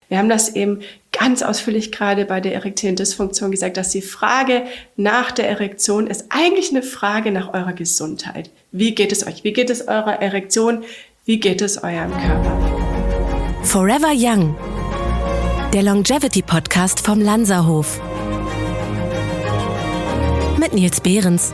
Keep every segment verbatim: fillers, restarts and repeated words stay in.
Wir haben das eben ganz ausführlich gerade bei der erektilen Dysfunktion gesagt, dass die Frage nach der Erektion ist eigentlich eine Frage nach eurer Gesundheit. Wie geht es euch? Wie geht es eurer Erektion? Wie geht es eurem Körper? Forever Young, der Longevity-Podcast vom Lanzerhof. Mit Nils Behrens.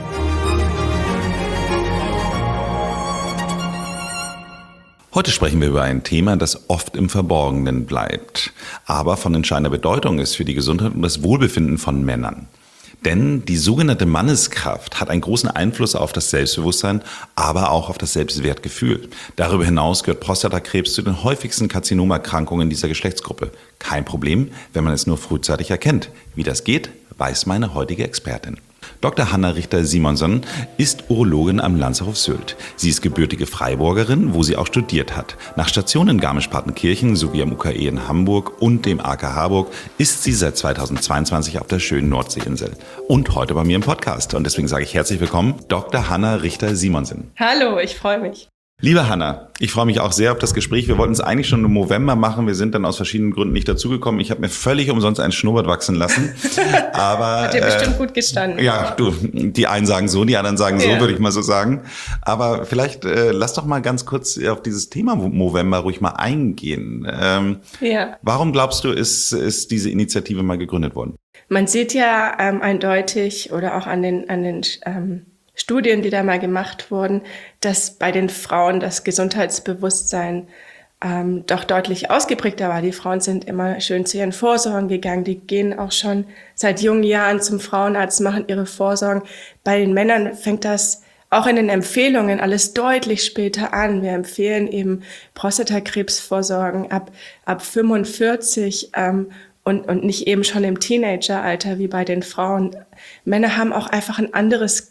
Heute sprechen wir über ein Thema, das oft im Verborgenen bleibt, aber von entscheidender Bedeutung ist für die Gesundheit und das Wohlbefinden von Männern. Denn die sogenannte Manneskraft hat einen großen Einfluss auf das Selbstbewusstsein, aber auch auf das Selbstwertgefühl. Darüber hinaus gehört Prostatakrebs zu den häufigsten Karzinomerkrankungen dieser Geschlechtsgruppe. Kein Problem, wenn man es nur frühzeitig erkennt. Wie das geht, weiß meine heutige Expertin. Doktor Hanna Richter-Simonsen ist Urologin am Lanzerhof Sylt. Sie ist gebürtige Freiburgerin, wo sie auch studiert hat. Nach Stationen in Garmisch-Partenkirchen sowie am U K E in Hamburg und dem A K Harburg ist sie seit zweitausendzweiundzwanzig auf der schönen Nordseeinsel. Und heute bei mir im Podcast. Und deswegen sage ich herzlich willkommen, Doktor Hanna Richter-Simonsen. Hallo, ich freue mich. Liebe Hanna, ich freue mich auch sehr auf das Gespräch. Wir wollten es eigentlich schon im November machen. Wir sind dann aus verschiedenen Gründen nicht dazugekommen. Ich habe mir völlig umsonst einen Schnurrbart wachsen lassen. Aber hat dir äh, bestimmt gut gestanden. Ja, du, die einen sagen so, die anderen sagen so, ja. würde ich mal so sagen. Aber vielleicht äh, lass doch mal ganz kurz auf dieses Thema Movember ruhig mal eingehen. Ähm, ja. Warum glaubst du, ist, ist diese Initiative mal gegründet worden? Man sieht ja ähm, eindeutig oder auch an den, an den ähm, Studien, die da mal gemacht wurden, dass bei den Frauen das Gesundheitsbewusstsein ähm, doch deutlich ausgeprägter war. Die Frauen sind immer schön zu ihren Vorsorgen gegangen. Die gehen auch schon seit jungen Jahren zum Frauenarzt, machen ihre Vorsorgen. Bei den Männern fängt das auch in den Empfehlungen alles deutlich später an. Wir empfehlen eben Prostatakrebsvorsorgen ab, ab fünfundvierzig ähm, und, und nicht eben schon im Teenageralter wie bei den Frauen. Männer haben auch einfach ein anderes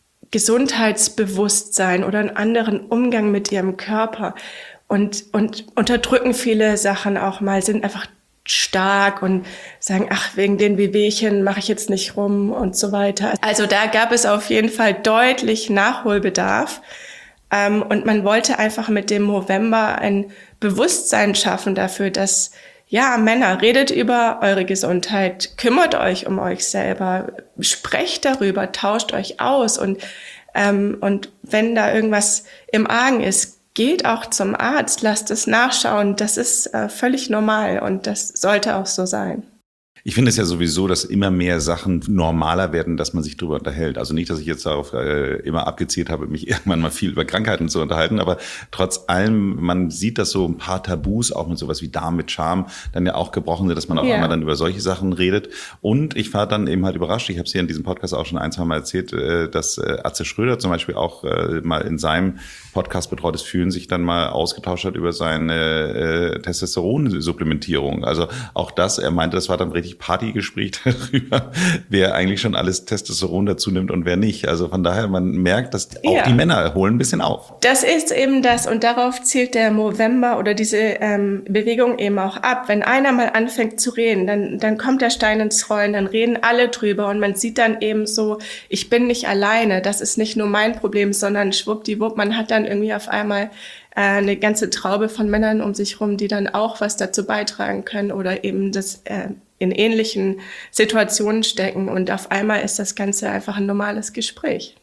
Gesundheitsbewusstsein oder einen anderen Umgang mit ihrem Körper und, und unterdrücken viele Sachen auch mal, sind einfach stark und sagen, ach, wegen den Wehwehchen mache ich jetzt nicht rum und so weiter. Also da gab es auf jeden Fall deutlich Nachholbedarf. Ähm, und man wollte einfach mit dem Movember ein Bewusstsein schaffen dafür, dass ja, Männer, redet über eure Gesundheit, kümmert euch um euch selber, sprecht darüber, tauscht euch aus und ähm, und wenn da irgendwas im Argen ist, geht auch zum Arzt, lasst es nachschauen. Das ist äh, völlig normal und das sollte auch so sein. Ich finde es ja sowieso, dass immer mehr Sachen normaler werden, dass man sich darüber unterhält. Also nicht, dass ich jetzt darauf äh, immer abgezielt habe, mich irgendwann mal viel über Krankheiten zu unterhalten, aber trotz allem, man sieht, dass so ein paar Tabus, auch mit sowas wie Darm mit Charme, dann ja auch gebrochen sind, dass man auch ja. einmal dann über solche Sachen redet. Und ich war dann eben halt überrascht, ich habe es hier in diesem Podcast auch schon ein, zwei Mal erzählt, äh, dass äh, Atze Schröder zum Beispiel auch äh, mal in seinem Podcast Betreutes Fühlen sich dann mal ausgetauscht hat über seine äh, Testosteronsupplementierung. Also auch das, er meinte, das war dann richtig Partygespräch darüber, wer eigentlich schon alles Testosteron dazu nimmt und wer nicht. Also von daher, man merkt, dass auch ja. die Männer holen ein bisschen auf. Das ist eben das und darauf zielt der Movember oder diese ähm, Bewegung eben auch ab. Wenn einer mal anfängt zu reden, dann, dann kommt der Stein ins Rollen, dann reden alle drüber und man sieht dann eben so, ich bin nicht alleine, das ist nicht nur mein Problem, sondern schwuppdiwupp, man hat dann irgendwie auf einmal äh, eine ganze Traube von Männern um sich rum, die dann auch was dazu beitragen können oder eben das äh, in ähnlichen Situationen stecken und auf einmal ist das Ganze einfach ein normales Gespräch.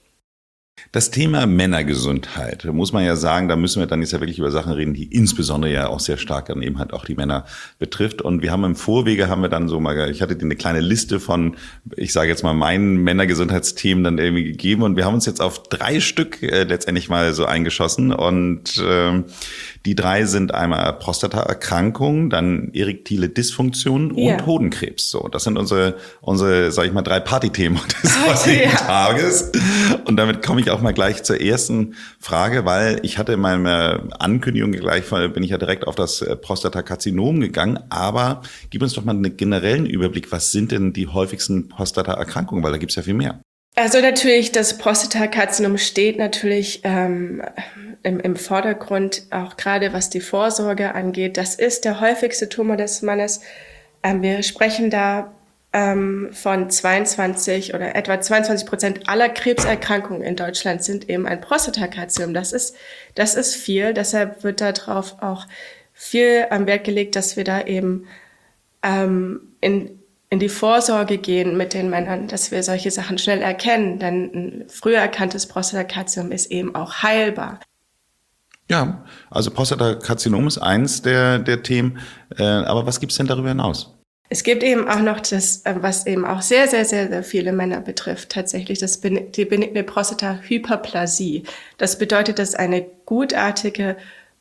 Das Thema Männergesundheit, muss man ja sagen, da müssen wir dann jetzt ja wirklich über Sachen reden, die insbesondere ja auch sehr stark dann eben halt auch die Männer betrifft. Und wir haben im Vorwege, haben wir dann so mal, ich hatte dir eine kleine Liste von, ich sage jetzt mal, meinen Männergesundheitsthemen dann irgendwie gegeben und wir haben uns jetzt auf drei Stück äh, letztendlich mal so eingeschossen und ähm, die drei sind einmal Prostataerkrankung, dann erektile Dysfunktion ja. und Hodenkrebs. So, das sind unsere, unsere, sag ich mal, drei Partythemen des heutigen ja. Tages. Und damit komme ich auch mal gleich zur ersten Frage, weil ich hatte in meiner Ankündigung gleich, bin ich ja direkt auf das Prostatakarzinom gegangen. Aber gib uns doch mal einen generellen Überblick. Was sind denn die häufigsten Prostataerkrankungen? Weil da gibt's ja viel mehr. Also natürlich, das Prostatakarzinom steht natürlich ähm, im, im Vordergrund, auch gerade was die Vorsorge angeht. Das ist der häufigste Tumor des Mannes. Ähm, wir sprechen da ähm, von zweiundzwanzig oder etwa zweiundzwanzig Prozent aller Krebserkrankungen in Deutschland sind eben ein Prostatakarzinom. Das ist, das ist viel. Deshalb wird darauf auch viel ähm, Wert gelegt, dass wir da eben ähm, in in die Vorsorge gehen mit den Männern, dass wir solche Sachen schnell erkennen, denn ein früher erkanntes Prostatakarzinom ist eben auch heilbar. Ja, also Prostatakarzinom ist eins der, der Themen, äh, aber was gibt's denn darüber hinaus? Es gibt eben auch noch das, was eben auch sehr, sehr, sehr, sehr viele Männer betrifft, tatsächlich das, die benigne Prostatahyperplasie. Das bedeutet, dass eine gutartige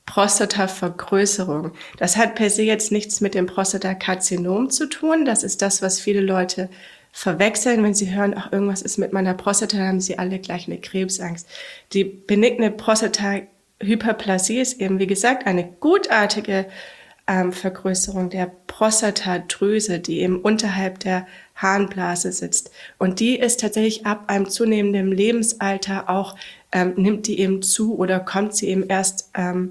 Prostatavergrößerung. Das hat per se jetzt nichts mit dem Prostatakarzinom zu tun. Das ist das, was viele Leute verwechseln. Wenn sie hören, ach, irgendwas ist mit meiner Prostata, dann haben sie alle gleich eine Krebsangst. Die benigne Prostatahyperplasie ist eben, wie gesagt, eine gutartige ähm, Vergrößerung der Prostatadrüse, die eben unterhalb der Harnblase sitzt. Und die ist tatsächlich ab einem zunehmenden Lebensalter auch, ähm, nimmt die eben zu oder kommt sie eben erst ähm,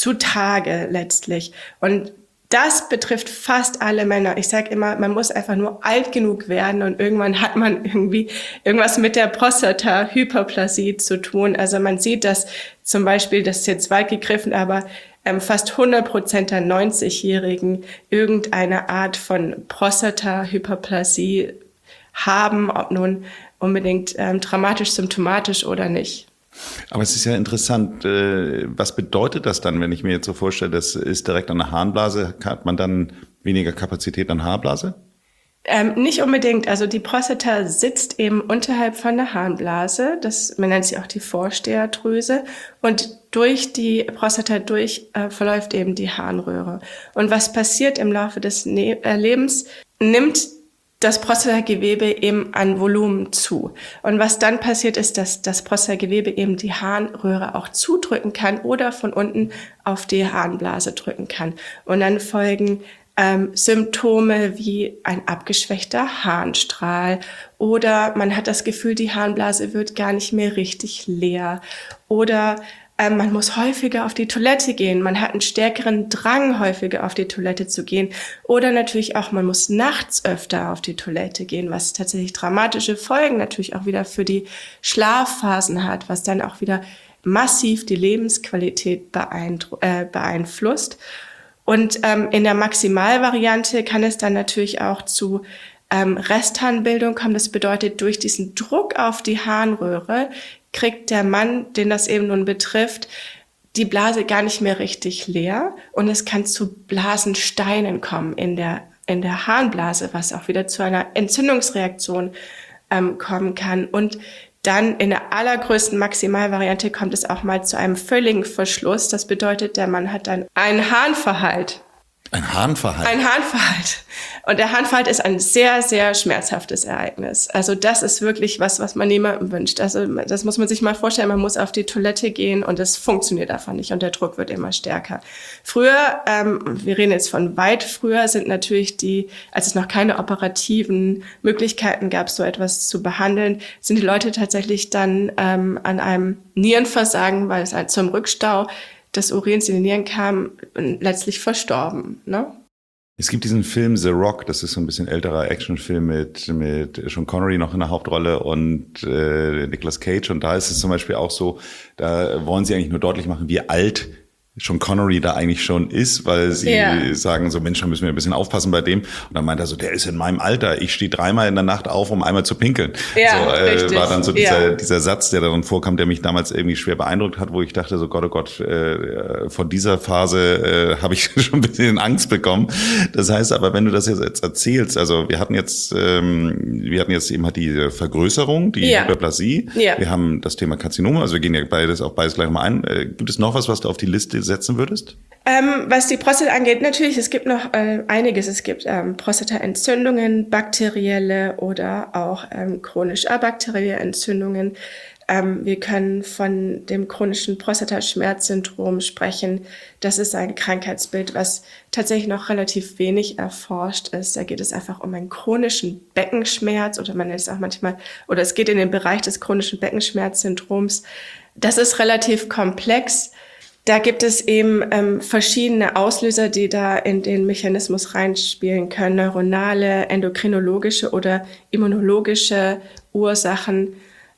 zutage letztlich. Und das betrifft fast alle Männer. Ich sage immer, man muss einfach nur alt genug werden und irgendwann hat man irgendwie irgendwas mit der Prostatahyperplasie zu tun. Also man sieht, dass zum Beispiel, das ist jetzt weit gegriffen, aber ähm, fast hundert Prozent der neunzigjährigen irgendeine Art von Prostatahyperplasie haben, ob nun unbedingt ähm, dramatisch symptomatisch oder nicht. Aber es ist ja interessant, was bedeutet das dann, wenn ich mir jetzt so vorstelle, das ist direkt an der Harnblase, hat man dann weniger Kapazität an Harnblase? Ähm, nicht unbedingt. Also die Prostata sitzt eben unterhalb von der Harnblase. Das, man nennt sie auch die Vorsteherdrüse. Und durch die Prostata durch äh, verläuft eben die Harnröhre. Und was passiert im Laufe des ne- äh, Lebens? Nimmt das Prostatagewebe eben an Volumen zu. Und was dann passiert ist, dass das Prostatagewebe eben die Harnröhre auch zudrücken kann oder von unten auf die Harnblase drücken kann. Und dann folgen ähm, Symptome wie ein abgeschwächter Harnstrahl oder man hat das Gefühl, die Harnblase wird gar nicht mehr richtig leer oder Ähm, man muss häufiger auf die Toilette gehen. Man hat einen stärkeren Drang, häufiger auf die Toilette zu gehen. Oder natürlich auch, man muss nachts öfter auf die Toilette gehen, was tatsächlich dramatische Folgen natürlich auch wieder für die Schlafphasen hat, was dann auch wieder massiv die Lebensqualität beeindru- äh, beeinflusst. Und ähm, in der Maximalvariante kann es dann natürlich auch zu ähm, Restharnbildung kommen. Das bedeutet, durch diesen Druck auf die Harnröhre kriegt der Mann, den das eben nun betrifft, die Blase gar nicht mehr richtig leer und es kann zu Blasensteinen kommen in der, in der Harnblase, was auch wieder zu einer Entzündungsreaktion ähm, kommen kann. Und dann in der allergrößten Maximalvariante kommt es auch mal zu einem völligen Verschluss. Das bedeutet, der Mann hat dann einen Harnverhalt. Ein Harnverhalt? Ein Harnverhalt. Und der Harnverhalt ist ein sehr, sehr schmerzhaftes Ereignis. Also das ist wirklich was, was man niemandem wünscht. Also das muss man sich mal vorstellen. Man muss auf die Toilette gehen und es funktioniert einfach nicht und der Druck wird immer stärker. Früher, ähm, wir reden jetzt von weit früher, sind natürlich die, als es noch keine operativen Möglichkeiten gab, so etwas zu behandeln, sind die Leute tatsächlich dann ähm, an einem Nierenversagen, weil es halt zum Rückstau des Urins in die Nieren kam, letztlich verstorben, ne? Es gibt diesen Film The Rock, das ist so ein bisschen älterer Actionfilm mit mit Sean Connery noch in der Hauptrolle und äh, Nicolas Cage. Und da ist es zum Beispiel auch so, da wollen sie eigentlich nur deutlich machen, wie alt Sean Connery da eigentlich schon ist, weil sie yeah. sagen so, Mensch, da müssen wir ein bisschen aufpassen bei dem. Und dann meint er so, der ist in meinem Alter. Ich stehe dreimal in der Nacht auf, um einmal zu pinkeln. Ja, so äh, richtig. War dann so dieser, ja. dieser Satz, der darin vorkam, der mich damals irgendwie schwer beeindruckt hat, wo ich dachte so, Gott, oh Gott, äh, von dieser Phase äh, habe ich schon ein bisschen Angst bekommen. Das heißt aber, wenn du das jetzt erzählst, also wir hatten jetzt, ähm, wir hatten jetzt eben halt die Vergrößerung, die ja. Hyperplasie. Ja. Wir haben das Thema Karzinome, also wir gehen ja beides auch beides gleich mal ein. Äh, gibt es noch was, was du auf die Liste setzen würdest? Ähm, was die Prostata angeht, natürlich, es gibt noch äh, einiges. Es gibt ähm, Prostataentzündungen, bakterielle oder auch ähm, chronisch abakterielle Entzündungen. Ähm, wir können von dem chronischen Prostataschmerzsyndrom sprechen. Das ist ein Krankheitsbild, was tatsächlich noch relativ wenig erforscht ist. Da geht es einfach um einen chronischen Beckenschmerz oder man nennt es auch manchmal, oder es geht in den Bereich des chronischen Beckenschmerzsyndroms. Das ist relativ komplex. Da gibt es eben ähm, verschiedene Auslöser, die da in den Mechanismus reinspielen können. Neuronale, endokrinologische oder immunologische Ursachen.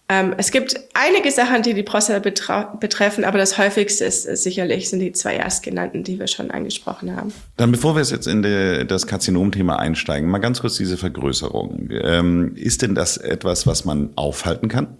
Ähm, es gibt einige Sachen, die die Prostata betra- betreffen, aber das häufigste ist, ist sicherlich sind die zwei erstgenannten, die wir schon angesprochen haben. Dann bevor wir jetzt in die, das Karzinom-Thema einsteigen, mal ganz kurz diese Vergrößerung. Ähm, ist denn das etwas, was man aufhalten kann?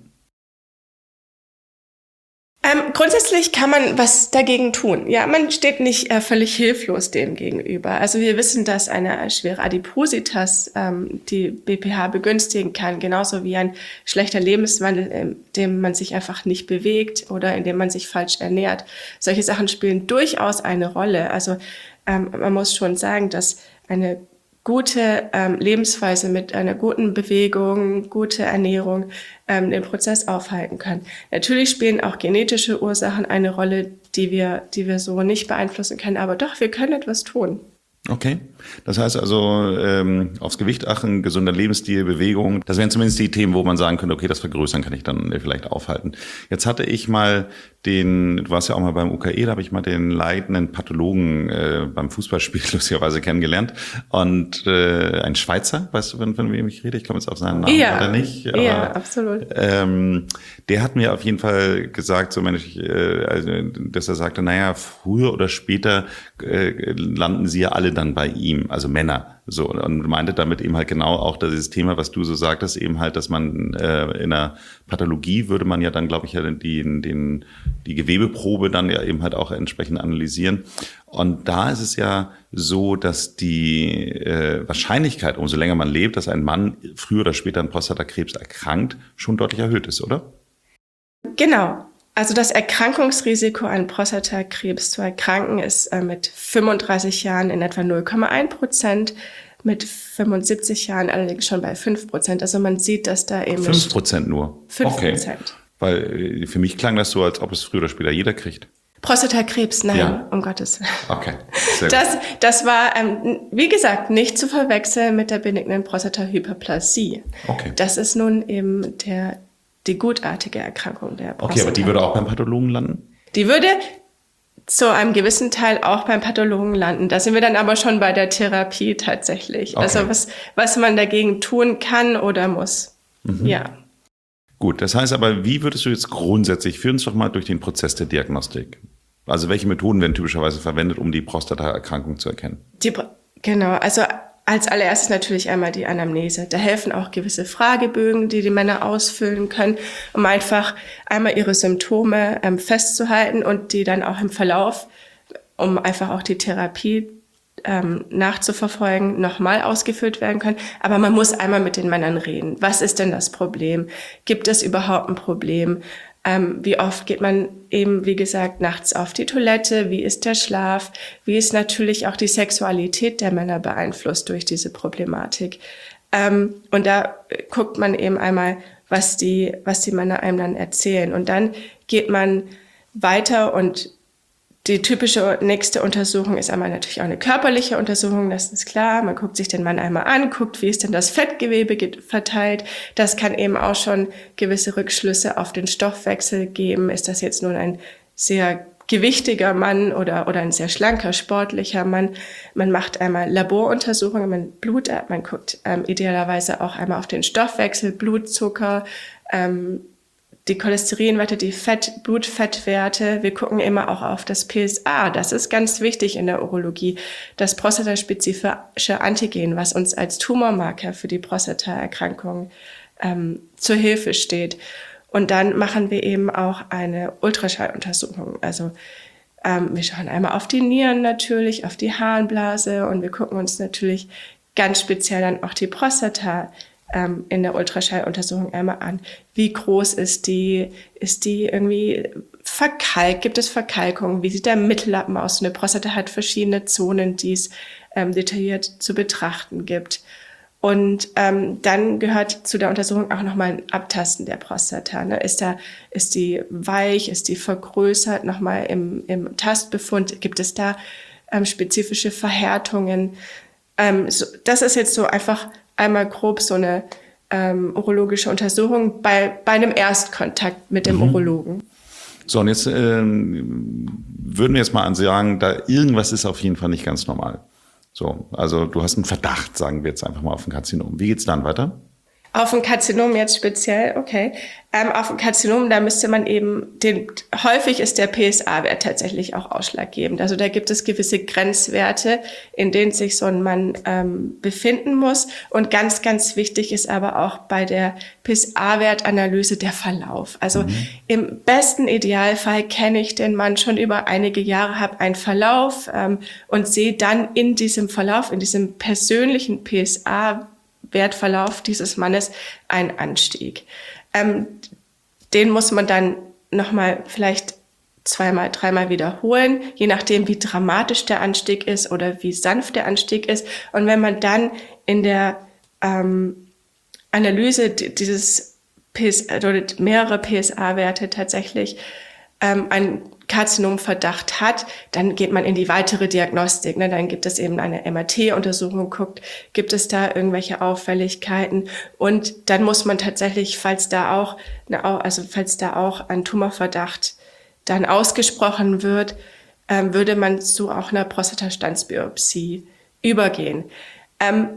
Ähm, grundsätzlich kann man was dagegen tun. Ja, man steht nicht äh, völlig hilflos dem gegenüber. Also wir wissen, dass eine schwere Adipositas ähm, die B P H begünstigen kann, genauso wie ein schlechter Lebenswandel, in dem man sich einfach nicht bewegt oder in dem man sich falsch ernährt. Solche Sachen spielen durchaus eine Rolle. Also ähm, man muss schon sagen, dass eine gute ähm, Lebensweise mit einer guten Bewegung, gute Ernährung ähm, den Prozess aufhalten kann. Natürlich spielen auch genetische Ursachen eine Rolle, die wir, die wir so nicht beeinflussen können, aber doch, wir können etwas tun. Okay, das heißt also ähm, aufs Gewicht achten, gesunder Lebensstil, Bewegung, das wären zumindest die Themen, wo man sagen könnte, okay, das Vergrößern kann ich dann vielleicht aufhalten. Jetzt hatte ich mal den, du warst ja auch mal beim U K E, da habe ich mal den leitenden Pathologen äh, beim Fußballspiel lustigerweise kennengelernt und äh, ein Schweizer, weißt du, von, von wem ich rede? Ich komme jetzt auf seinen Namen ja, oder nicht. Aber, ja, absolut. Ähm, der hat mir auf jeden Fall gesagt, so Mensch, äh, also, dass er sagte, naja, früher oder später äh, landen sie ja alle dann bei ihm, also Männer. So, und meinte damit eben halt genau auch dieses Thema, was du so sagtest, eben halt, dass man äh, in einer Pathologie würde man ja dann, glaube ich, ja die, den, die Gewebeprobe dann ja eben halt auch entsprechend analysieren. Und da ist es ja so, dass die äh, Wahrscheinlichkeit, umso länger man lebt, dass ein Mann früher oder später an Prostatakrebs erkrankt, schon deutlich erhöht ist, oder? Genau. Also das Erkrankungsrisiko an Prostatakrebs zu erkranken ist äh, mit fünfunddreißig Jahren in etwa null Komma eins Prozent, mit fünfundsiebzig Jahren allerdings schon bei fünf Prozent. Also man sieht, dass da eben... fünf Prozent nur? fünf Prozent. Okay. Weil für mich klang das so, als ob es früher oder später jeder kriegt. Prostatakrebs, nein, ja. um Gottes Willen. Okay, sehr das, gut. Das war, ähm, wie gesagt, nicht zu verwechseln mit der benignen Prostatahyperplasie. Okay. Das ist nun eben der... die gutartige Erkrankung der Prostata. Okay, aber die würde auch beim Pathologen landen? Die würde zu einem gewissen Teil auch beim Pathologen landen. Da sind wir dann aber schon bei der Therapie tatsächlich. Okay. Also was, was man dagegen tun kann oder muss. Mhm. Ja. Gut, das heißt aber, wie würdest du jetzt grundsätzlich, führ uns doch mal durch den Prozess der Diagnostik. Also welche Methoden werden typischerweise verwendet, um die Prostataerkrankung zu erkennen? Die, genau, also als allererstes natürlich einmal die Anamnese. Da helfen auch gewisse Fragebögen, die die Männer ausfüllen können, um einfach einmal ihre Symptome ähm, festzuhalten und die dann auch im Verlauf, um einfach auch die Therapie ähm, nachzuverfolgen, nochmal ausgefüllt werden können. Aber man muss einmal mit den Männern reden. Was ist denn das Problem? Gibt es überhaupt ein Problem? Ähm, wie oft geht man eben, wie gesagt, nachts auf die Toilette? Wie ist der Schlaf? Wie ist natürlich auch die Sexualität der Männer beeinflusst durch diese Problematik? Ähm, und da guckt man eben einmal, was die, was die Männer einem dann erzählen. Und dann geht man weiter und die typische nächste Untersuchung ist einmal natürlich auch eine körperliche Untersuchung, das ist klar. Man guckt sich den Mann einmal an, guckt, wie ist denn das Fettgewebe verteilt. Das kann eben auch schon gewisse Rückschlüsse auf den Stoffwechsel geben. Ist das jetzt nun ein sehr gewichtiger Mann oder, oder ein sehr schlanker, sportlicher Mann? Man macht einmal Laboruntersuchungen, man Blut ab, man guckt ähm, idealerweise auch einmal auf den Stoffwechsel, Blutzucker, ähm, die Cholesterinwerte, die Fett, Blutfettwerte. Wir gucken immer auch auf das P S A. Das ist ganz wichtig in der Urologie. Das prostataspezifische Antigen, was uns als Tumormarker für die Prostataerkrankung ähm, zur Hilfe steht. Und dann machen wir eben auch eine Ultraschalluntersuchung. Also ähm, wir schauen einmal auf die Nieren natürlich, auf die Harnblase und wir gucken uns natürlich ganz speziell dann auch die Prostata in der Ultraschalluntersuchung einmal an. Wie groß ist die? Ist die irgendwie verkalkt? Gibt es Verkalkungen? Wie sieht der Mittellappen aus? Eine Prostata hat verschiedene Zonen, die es ähm, detailliert zu betrachten gibt. Und ähm, dann gehört zu der Untersuchung auch nochmal ein Abtasten der Prostata. Ne? Ist da, ist die weich? Ist die vergrößert? Nochmal im, im Tastbefund. Gibt es da ähm, spezifische Verhärtungen? Ähm, so, das ist jetzt so einfach einmal grob so eine ähm, urologische Untersuchung bei, bei einem Erstkontakt mit dem mhm. Urologen. So, und jetzt ähm, würden wir jetzt mal sagen, da irgendwas ist auf jeden Fall nicht ganz normal. So, also du hast einen Verdacht, sagen wir jetzt einfach mal, auf ein Karzinom. Wie geht's dann weiter? Auf ein Karzinom jetzt speziell, okay. Ähm, auf ein Karzinom, da müsste man eben, den, häufig ist der P S A-Wert tatsächlich auch ausschlaggebend. Also da gibt es gewisse Grenzwerte, in denen sich so ein Mann ähm, befinden muss. Und ganz, ganz wichtig ist aber auch bei der P S A-Wertanalyse der Verlauf. Also mhm. im besten Idealfall kenne ich den Mann schon über einige Jahre, habe einen Verlauf ähm, und sehe dann in diesem Verlauf, in diesem persönlichen P S A Wertverlauf dieses Mannes ein Anstieg. Ähm, den muss man dann nochmal vielleicht zweimal, dreimal wiederholen, je nachdem, wie dramatisch der Anstieg ist oder wie sanft der Anstieg ist. Und wenn man dann in der ähm, Analyse dieses P S A oder mehrere P S A-Werte tatsächlich ähm, ein Karzinomverdacht hat, dann geht man in die weitere Diagnostik. Ne? Dann gibt es eben eine M R T-Untersuchung, guckt, gibt es da irgendwelche Auffälligkeiten? Und dann muss man tatsächlich, falls da auch, also falls da auch ein Tumorverdacht dann ausgesprochen wird, ähm, würde man zu auch einer Prostatastandsbiopsie übergehen. Ähm,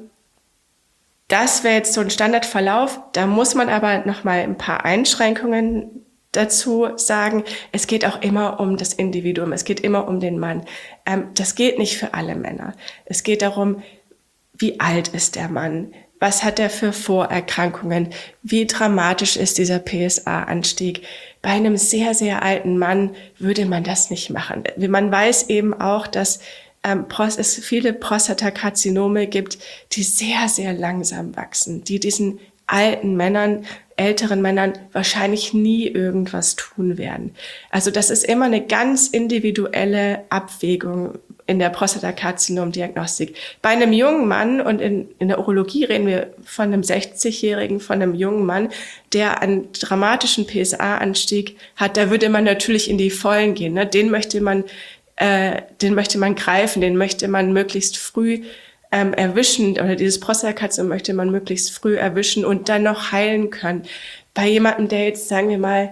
das wäre jetzt so ein Standardverlauf. Da muss man aber nochmal ein paar Einschränkungen dazu sagen, es geht auch immer um das Individuum, es geht immer um den Mann. Ähm, das geht nicht für alle Männer. Es geht darum, wie alt ist der Mann, was hat er für Vorerkrankungen, wie dramatisch ist dieser P S A-Anstieg. Bei einem sehr, sehr alten Mann würde man das nicht machen. Man weiß eben auch, dass ähm, es viele Prostatakarzinome gibt, die sehr, sehr langsam wachsen, die diesen alten Männern, älteren Männern wahrscheinlich nie irgendwas tun werden. Also das ist immer eine ganz individuelle Abwägung in der Prostatakarzinomdiagnostik. Bei einem jungen Mann, und in, in der Urologie reden wir von einem sechzigjährigen, von einem jungen Mann, der einen dramatischen P S A-Anstieg hat, da würde man natürlich in die Vollen gehen. Ne? Den möchte man, äh, den möchte man greifen, den möchte man möglichst früh Ähm, erwischen, oder dieses Prostatakarzinom möchte man möglichst früh erwischen und dann noch heilen können. Bei jemandem, der jetzt, sagen wir mal,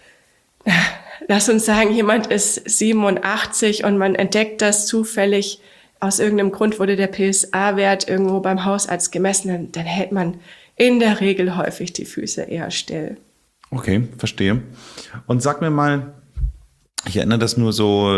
lass uns sagen, jemand ist siebenundachtzig und man entdeckt das zufällig, aus irgendeinem Grund wurde der P S A-Wert irgendwo beim Hausarzt gemessen, dann, dann hält man in der Regel häufig die Füße eher still. Okay, verstehe. Und sag mir mal, ich erinnere das nur so,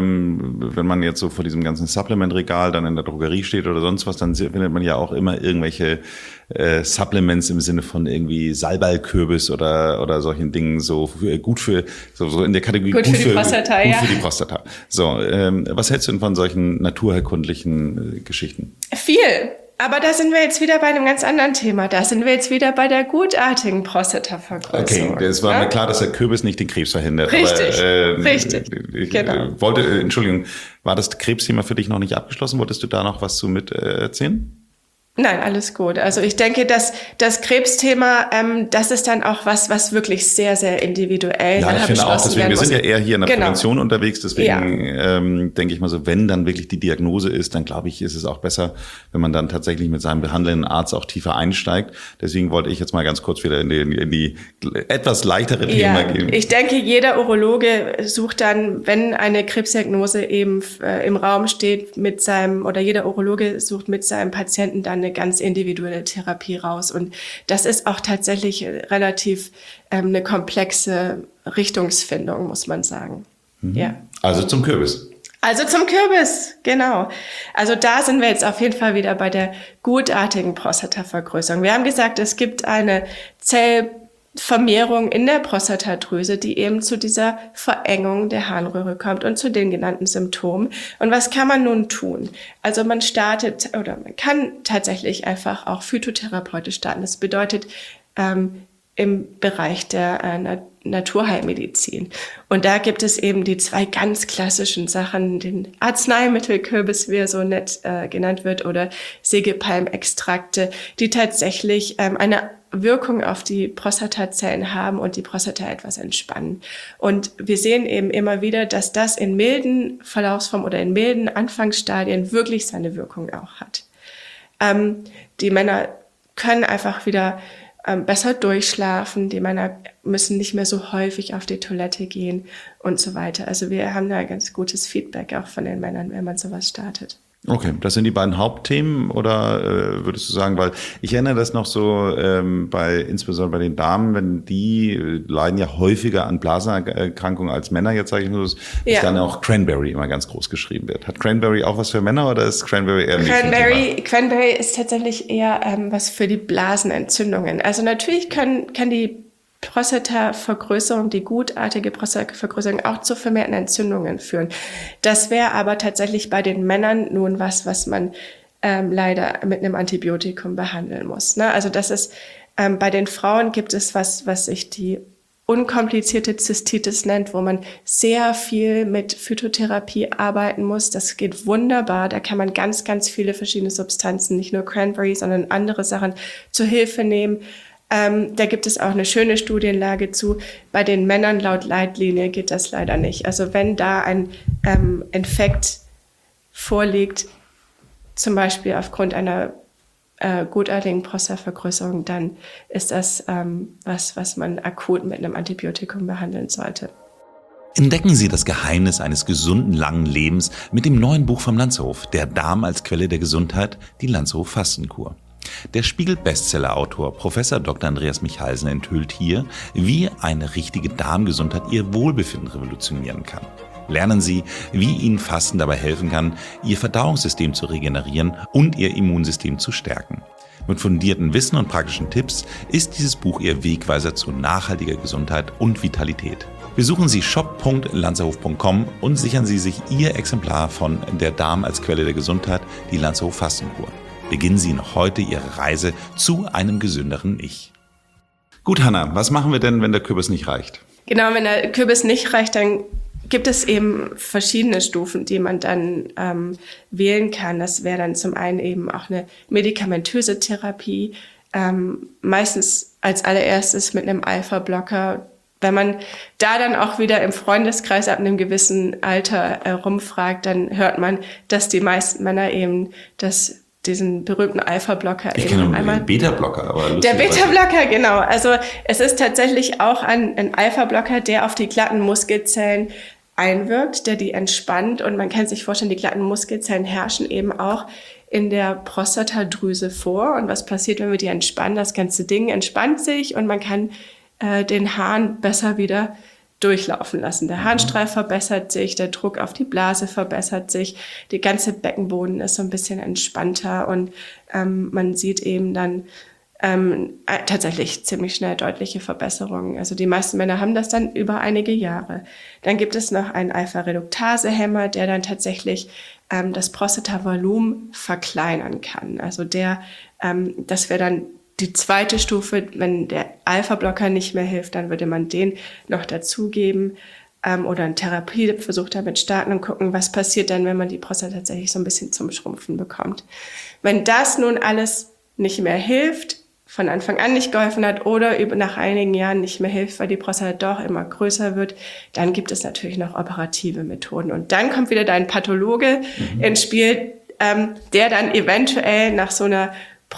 ähm, wenn man jetzt so vor diesem ganzen Supplement-Regal dann in der Drogerie steht oder sonst was, dann findet man ja auch immer irgendwelche äh, Supplements im Sinne von irgendwie Salbeikürbis oder oder solchen Dingen, so für, gut für so, so in der Kategorie gut, gut für die Prostata, gut ja. für die Prostata. So, ähm, was hältst du denn von solchen naturheilkundlichen äh, Geschichten? Viel. Aber da sind wir jetzt wieder bei einem ganz anderen Thema. Da sind wir jetzt wieder bei der gutartigen Prostatavergrößerung. Okay, es war ja? mir klar, dass der Kürbis nicht den Krebs verhindert. Richtig, aber, äh, richtig. Ich genau. wollte, Entschuldigung, war das Krebsthema für dich noch nicht abgeschlossen? Wolltest du da noch was zu mit äh, erzählen? Nein, alles gut. Also ich denke, dass das Krebsthema, ähm, das ist dann auch was, was wirklich sehr, sehr individuell ja, ich finde auch, deswegen, wir sind ja eher hier in der genau. Prävention unterwegs, deswegen ja. ähm, denke ich mal so, wenn dann wirklich die Diagnose ist, dann glaube ich, ist es auch besser, wenn man dann tatsächlich mit seinem behandelnden Arzt auch tiefer einsteigt. Deswegen wollte ich jetzt mal ganz kurz wieder in die, in die etwas leichtere Thema ja, gehen. Ich denke, jeder Urologe sucht dann, wenn eine Krebsdiagnose eben äh, im Raum steht, mit seinem, oder jeder Urologe sucht mit seinem Patienten dann eine ganz individuelle Therapie raus. Und das ist auch tatsächlich relativ ähm, eine komplexe Richtungsfindung, muss man sagen. Mhm. Ja. Also zum Kürbis. Also zum Kürbis, genau. Also da sind wir jetzt auf jeden Fall wieder bei der gutartigen Prostatavergrößerung. Wir haben gesagt, es gibt eine Zellvermehrung in der Prostatadrüse, die eben zu dieser Verengung der Harnröhre kommt und zu den genannten Symptomen. Und was kann man nun tun? Also man startet, oder man kann tatsächlich einfach auch phytotherapeutisch starten. Das bedeutet, ähm, im Bereich der äh, Na- Naturheilmedizin. Und da gibt es eben die zwei ganz klassischen Sachen, den Arzneimittelkürbis, wie er so nett äh, genannt wird, oder Sägepalmextrakte, die tatsächlich ähm, eine Wirkung auf die Prostatazellen haben und die Prostata etwas entspannen. Und wir sehen eben immer wieder, dass das in milden Verlaufsformen oder in milden Anfangsstadien wirklich seine Wirkung auch hat. Ähm, die Männer können einfach wieder ähm, besser durchschlafen, die Männer müssen nicht mehr so häufig auf die Toilette gehen und so weiter. Also wir haben da ganz gutes Feedback auch von den Männern, wenn man sowas startet. Okay, das sind die beiden Hauptthemen oder äh, würdest du sagen, weil ich erinnere das noch so ähm, bei insbesondere bei den Damen, wenn die äh, leiden ja häufiger an Blasenerkrankungen als Männer, jetzt sage ich nur, dass ja. dann auch Cranberry immer ganz groß geschrieben wird. Hat Cranberry auch was für Männer oder ist Cranberry eher nicht? Cranberry, Cranberry ist tatsächlich eher ähm, was für die Blasenentzündungen. Also natürlich können, kann die Prostatavergrößerung, die gutartige Prostatavergrößerung auch zu vermehrten Entzündungen führen. Das wäre aber tatsächlich bei den Männern nun was, was man ähm, leider mit einem Antibiotikum behandeln muss. Ne? Also das ist, ähm, bei den Frauen gibt es was, was sich die unkomplizierte Zystitis nennt, wo man sehr viel mit Phytotherapie arbeiten muss. Das geht wunderbar. Da kann man ganz, ganz viele verschiedene Substanzen, nicht nur Cranberry, sondern andere Sachen zur Hilfe nehmen. Ähm, da gibt es auch eine schöne Studienlage zu. Bei den Männern laut Leitlinie geht das leider nicht. Also wenn da ein ähm, Infekt vorliegt, zum Beispiel aufgrund einer äh, gutartigen Prostatavergrößerung, dann ist das ähm, was, was man akut mit einem Antibiotikum behandeln sollte. Entdecken Sie das Geheimnis eines gesunden, langen Lebens mit dem neuen Buch vom Lanzerhof, Der Darm als Quelle der Gesundheit, die Lanzerhof-Fastenkur. Der Spiegel-Bestseller-Autor Professor Doktor Andreas Michalsen enthüllt hier, wie eine richtige Darmgesundheit Ihr Wohlbefinden revolutionieren kann. Lernen Sie, wie Ihnen Fasten dabei helfen kann, Ihr Verdauungssystem zu regenerieren und Ihr Immunsystem zu stärken. Mit fundierten Wissen und praktischen Tipps ist dieses Buch Ihr Wegweiser zu nachhaltiger Gesundheit und Vitalität. Besuchen Sie shop punkt lanzerhof punkt com und sichern Sie sich Ihr Exemplar von Der Darm als Quelle der Gesundheit, die Lanzerhof-Fastenkur. Beginnen Sie noch heute Ihre Reise zu einem gesünderen Ich. Gut, Hanna, was machen wir denn, wenn der Kürbis nicht reicht? Genau, wenn der Kürbis nicht reicht, dann gibt es eben verschiedene Stufen, die man dann ähm, wählen kann. Das wäre dann zum einen eben auch eine medikamentöse Therapie, ähm, meistens als allererstes mit einem Alpha-Blocker. Wenn man da dann auch wieder im Freundeskreis ab einem gewissen Alter äh, rumfragt, dann hört man, dass die meisten Männer eben das diesen berühmten Alpha-Blocker ich eben kenne einmal. Den Beta-Blocker, aber der Beta-Blocker, genau. Also es ist tatsächlich auch ein, ein Alpha-Blocker, der auf die glatten Muskelzellen einwirkt, der die entspannt. Und man kann sich vorstellen, die glatten Muskelzellen herrschen eben auch in der Prostatadrüse vor. Und was passiert, wenn wir die entspannen? Das ganze Ding entspannt sich und man kann äh, den Harn besser wieder durchlaufen lassen. Der Harnstrahl verbessert sich, der Druck auf die Blase verbessert sich, der ganze Beckenboden ist so ein bisschen entspannter und ähm, man sieht eben dann ähm, tatsächlich ziemlich schnell deutliche Verbesserungen. Also die meisten Männer haben das dann über einige Jahre. Dann gibt es noch einen Alpha-Reduktase-Hemmer, der dann tatsächlich ähm, das Prostatavolumen verkleinern kann. Also der, ähm, das wäre dann die zweite Stufe, wenn der Alpha-Blocker nicht mehr hilft, dann würde man den noch dazugeben ähm, oder einen Therapieversuch damit starten und gucken, was passiert dann, wenn man die Prostata tatsächlich so ein bisschen zum Schrumpfen bekommt. Wenn das nun alles nicht mehr hilft, von Anfang an nicht geholfen hat oder über nach einigen Jahren nicht mehr hilft, weil die Prostata doch immer größer wird, dann gibt es natürlich noch operative Methoden. Und dann kommt wieder dein Pathologe mhm. ins Spiel, ähm, der dann eventuell nach so einer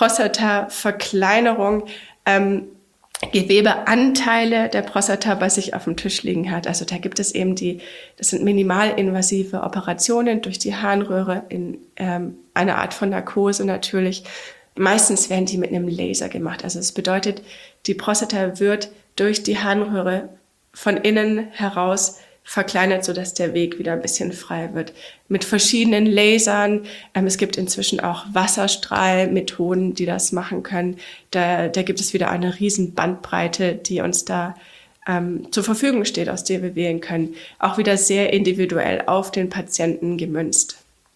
Prostataverkleinerung ähm, Gewebeanteile der Prostata bei sich auf dem Tisch liegen hat. Also da gibt es eben die, das sind minimalinvasive Operationen durch die Harnröhre in ähm, einer Art von Narkose natürlich. Meistens werden die mit einem Laser gemacht. Also es bedeutet, die Prostata wird durch die Harnröhre von innen heraus verkleinert, sodass der Weg wieder ein bisschen frei wird. Mit verschiedenen Lasern. Ähm, es gibt inzwischen auch Wasserstrahlmethoden, die das machen können. Da, da gibt es wieder eine riesen Bandbreite, die uns da ähm, zur Verfügung steht, aus der wir wählen können. Auch wieder sehr individuell auf den Patienten gemünzt.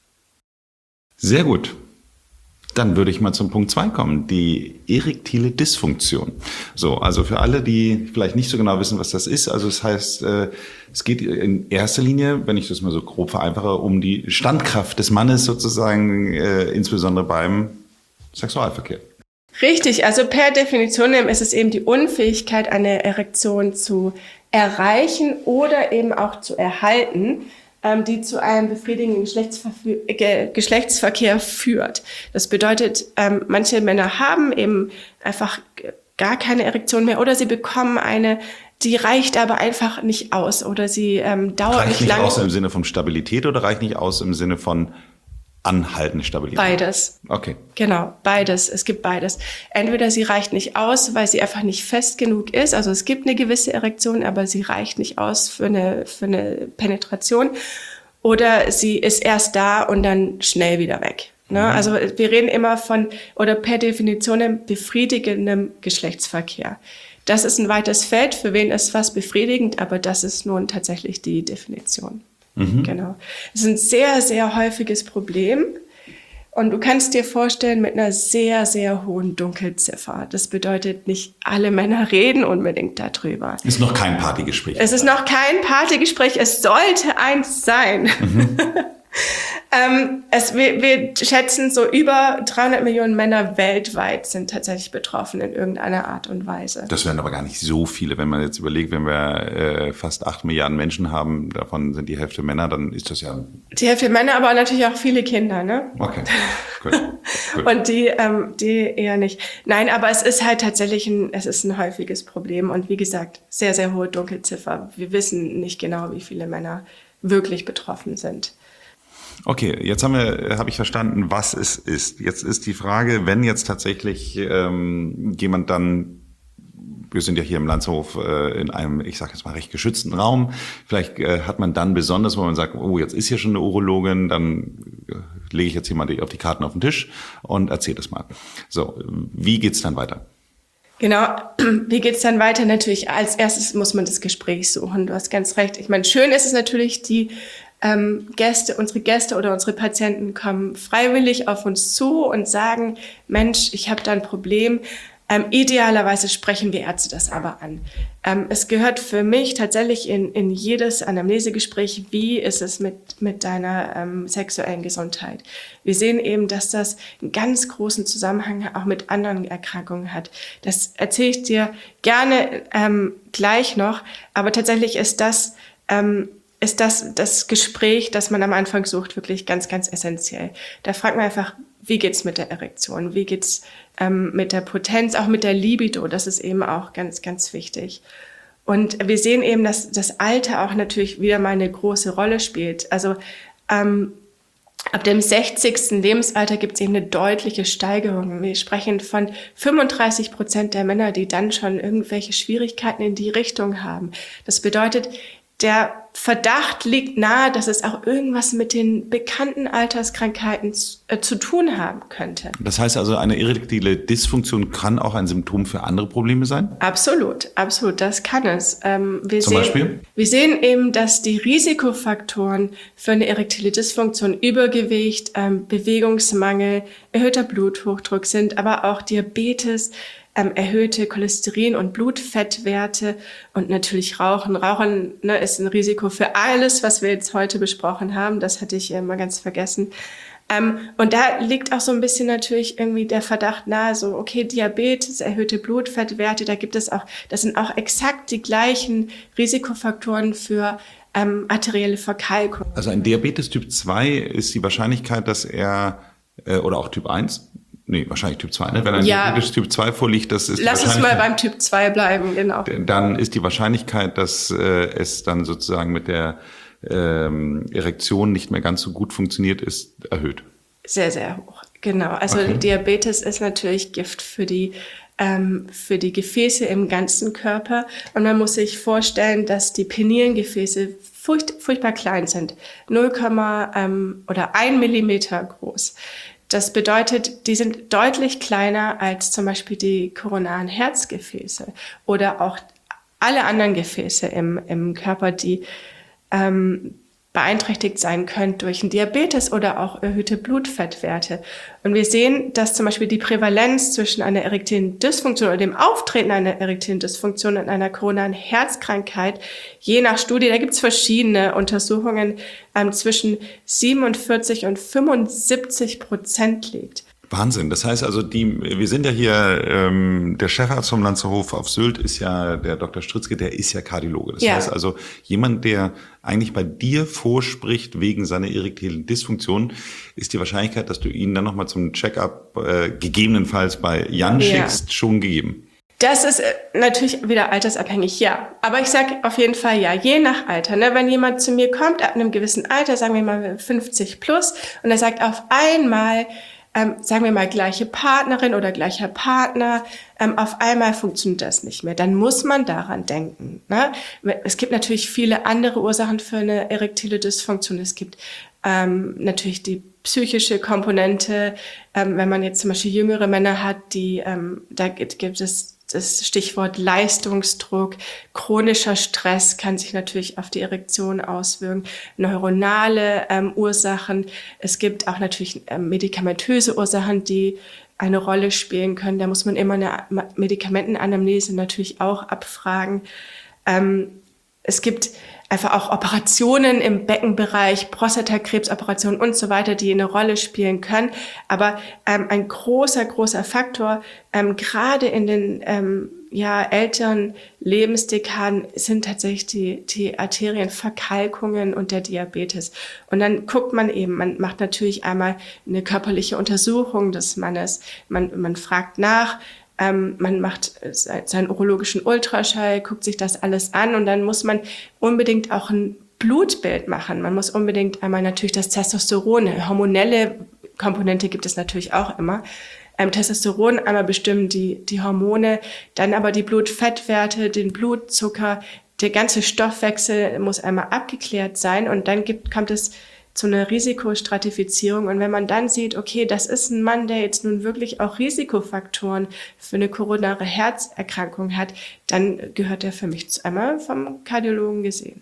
Sehr gut. Dann würde ich mal zum Punkt zwei kommen, die erektile Dysfunktion. So, also für alle, die vielleicht nicht so genau wissen, was das ist, also es heißt, äh, es geht in erster Linie, wenn ich das mal so grob vereinfache, um die Standkraft des Mannes sozusagen, äh, insbesondere beim Sexualverkehr. Richtig, also per Definition ist es eben die Unfähigkeit, eine Erektion zu erreichen oder eben auch zu erhalten, die zu einem befriedigenden Geschlechtsver- Geschlechtsverkehr führt. Das bedeutet, ähm, manche Männer haben eben einfach gar keine Erektion mehr oder sie bekommen eine, die reicht aber einfach nicht aus oder sie ähm, dauert reicht nicht nicht lange. Reicht nicht aus im Sinne von Stabilität oder reicht nicht aus im Sinne von anhaltende Stabilität? Beides. Okay. Genau, beides. Es gibt beides. Entweder sie reicht nicht aus, weil sie einfach nicht fest genug ist. Also es gibt eine gewisse Erektion, aber sie reicht nicht aus für eine, für eine Penetration. Oder sie ist erst da und dann schnell wieder weg. Ne? Mhm. Also wir reden immer von, oder per Definition, befriedigendem Geschlechtsverkehr. Das ist ein weites Feld, für wen ist was befriedigend, aber das ist nun tatsächlich die Definition. Mhm. Genau. Das ist ein sehr, sehr häufiges Problem. Und du kannst dir vorstellen, mit einer sehr, sehr hohen Dunkelziffer. Das bedeutet, nicht alle Männer reden unbedingt darüber. Ist noch kein Partygespräch. Es ist noch kein Partygespräch. Es sollte eins sein. Mhm. ähm, es, wir, wir schätzen, so über dreihundert Millionen Männer weltweit sind tatsächlich betroffen in irgendeiner Art und Weise. Das wären aber gar nicht so viele. Wenn man jetzt überlegt, wenn wir äh, fast acht Milliarden Menschen haben, davon sind die Hälfte Männer, dann ist das ja... Die Hälfte Männer, aber natürlich auch viele Kinder, ne? Okay, gut. Gut. Und die, ähm, die eher nicht. Nein, aber es ist halt tatsächlich ein, es ist ein häufiges Problem. Und wie gesagt, sehr, sehr hohe Dunkelziffer. Wir wissen nicht genau, wie viele Männer wirklich betroffen sind. Okay, jetzt haben wir, habe ich verstanden, was es ist. Jetzt ist die Frage, wenn jetzt tatsächlich ähm, jemand dann, wir sind ja hier im Landshof äh, in einem, ich sage jetzt mal, recht geschützten Raum, vielleicht äh, hat man dann besonders, wo man sagt, oh, jetzt ist hier schon eine Urologin, dann äh, lege ich jetzt hier mal die, auf die Karten auf den Tisch und erzähle das mal. So, wie geht's dann weiter? Genau, wie geht's dann weiter? Natürlich, als erstes muss man das Gespräch suchen. Du hast ganz recht. Ich meine, schön ist es natürlich, die ähm, Gäste, unsere Gäste oder unsere Patienten kommen freiwillig auf uns zu und sagen, Mensch, ich habe da ein Problem. Ähm, idealerweise sprechen wir Ärzte das aber an. Ähm, es gehört für mich tatsächlich in, in jedes Anamnesegespräch, wie ist es mit, mit deiner ähm, sexuellen Gesundheit. Wir sehen eben, dass das einen ganz großen Zusammenhang auch mit anderen Erkrankungen hat. Das erzähle ich dir gerne ähm, gleich noch, aber tatsächlich ist das, ähm, ist das das Gespräch, das man am Anfang sucht, wirklich ganz, ganz essentiell. Da fragt man einfach, wie geht's mit der Erektion? Wie geht's ähm, mit der Potenz, auch mit der Libido? Das ist eben auch ganz, ganz wichtig. Und wir sehen eben, dass das Alter auch natürlich wieder mal eine große Rolle spielt. Also ähm, ab dem sechzigsten Lebensalter gibt es eben eine deutliche Steigerung. Wir sprechen von fünfunddreißig Prozent der Männer, die dann schon irgendwelche Schwierigkeiten in die Richtung haben. Das bedeutet, der Verdacht liegt nahe, dass es auch irgendwas mit den bekannten Alterskrankheiten zu, äh, zu tun haben könnte. Das heißt also, eine erektile Dysfunktion kann auch ein Symptom für andere Probleme sein? Absolut, absolut, das kann es. Ähm, wir Zum sehen, Beispiel? Wir sehen eben, dass die Risikofaktoren für eine erektile Dysfunktion Übergewicht, ähm, Bewegungsmangel, erhöhter Bluthochdruck sind, aber auch Diabetes, Ähm, erhöhte Cholesterin- und Blutfettwerte und natürlich Rauchen. Rauchen ne, ist ein Risiko für alles, was wir jetzt heute besprochen haben. Das hatte ich äh, mal ganz vergessen. Ähm, und da liegt auch so ein bisschen natürlich irgendwie der Verdacht nahe, so okay, Diabetes, erhöhte Blutfettwerte, da gibt es auch, das sind auch exakt die gleichen Risikofaktoren für ähm, arterielle Verkalkung. Also ein Diabetes Typ zwei ist die Wahrscheinlichkeit, dass er, äh, oder auch Typ eins, nee, wahrscheinlich Typ zwei, ne? Wenn ein ja. Diabetes Typ zwei vorliegt, das ist Lass uns mal beim Typ zwei bleiben, genau. Dann ist die Wahrscheinlichkeit, dass äh, es dann sozusagen mit der ähm, Erektion nicht mehr ganz so gut funktioniert, ist erhöht. Sehr, sehr hoch, genau. Also okay. Diabetes ist natürlich Gift für die ähm, für die Gefäße im ganzen Körper. Und man muss sich vorstellen, dass die penilen Gefäße furcht, furchtbar klein sind. null, ähm, oder ein Millimeter groß. Das bedeutet, die sind deutlich kleiner als zum Beispiel die koronaren Herzgefäße oder auch alle anderen Gefäße im, im Körper, die ähm, beeinträchtigt sein können durch einen Diabetes oder auch erhöhte Blutfettwerte. Und wir sehen, dass zum Beispiel die Prävalenz zwischen einer erektilen Dysfunktion oder dem Auftreten einer erektilen Dysfunktion und einer koronaren Herzkrankheit, je nach Studie, da gibt es verschiedene Untersuchungen, ähm, zwischen siebenundvierzig und fünfundsiebzig Prozent liegt. Wahnsinn. Das heißt also, die, wir sind ja hier, ähm, der Chefarzt vom Lanzerhof auf Sylt ist ja der Doktor Stritzke, der ist ja Kardiologe. Das ja. heißt also, jemand, der eigentlich bei dir vorspricht wegen seiner erektilen Dysfunktion, ist die Wahrscheinlichkeit, dass du ihn dann nochmal zum Check-up äh, gegebenenfalls bei Jan ja. schickst, schon gegeben. Das ist natürlich wieder altersabhängig, ja. Aber ich sage auf jeden Fall ja, je nach Alter. Ne? Wenn jemand zu mir kommt, ab einem gewissen Alter, sagen wir mal fünfzig plus, und er sagt auf einmal, ähm, sagen wir mal gleiche Partnerin oder gleicher Partner, ähm, auf einmal funktioniert das nicht mehr, dann muss man daran denken. Ne? Es gibt natürlich viele andere Ursachen für eine erektile Dysfunktion. Es gibt ähm, natürlich die psychische Komponente, ähm, wenn man jetzt zum Beispiel jüngere Männer hat, die, ähm, da gibt, gibt es das Stichwort Leistungsdruck, chronischer Stress kann sich natürlich auf die Erektion auswirken, neuronale ähm, Ursachen. Es gibt auch natürlich ähm, medikamentöse Ursachen, die eine Rolle spielen können. Da muss man immer eine Medikamentenanamnese natürlich auch abfragen. Ähm, es gibt einfach auch Operationen im Beckenbereich, Prostatakrebsoperationen und so weiter, die eine Rolle spielen können. Aber ähm, ein großer, großer Faktor, ähm, gerade in den ähm, ja, älteren Lebensdekaden, sind tatsächlich die, die Arterienverkalkungen und der Diabetes. Und dann guckt man eben, man macht natürlich einmal eine körperliche Untersuchung des Mannes, man, man fragt nach, Ähm, man macht seinen urologischen Ultraschall, guckt sich das alles an und dann muss man unbedingt auch ein Blutbild machen. Man muss unbedingt einmal natürlich das Testosteron, eine hormonelle Komponente gibt es natürlich auch immer. Ähm, Testosteron einmal bestimmen die, die Hormone, dann aber die Blutfettwerte, den Blutzucker, der ganze Stoffwechsel muss einmal abgeklärt sein und dann gibt, kommt es zu einer Risikostratifizierung. Und wenn man dann sieht, okay, das ist ein Mann, der jetzt nun wirklich auch Risikofaktoren für eine koronare Herzerkrankung hat, dann gehört er für mich einmal vom Kardiologen gesehen.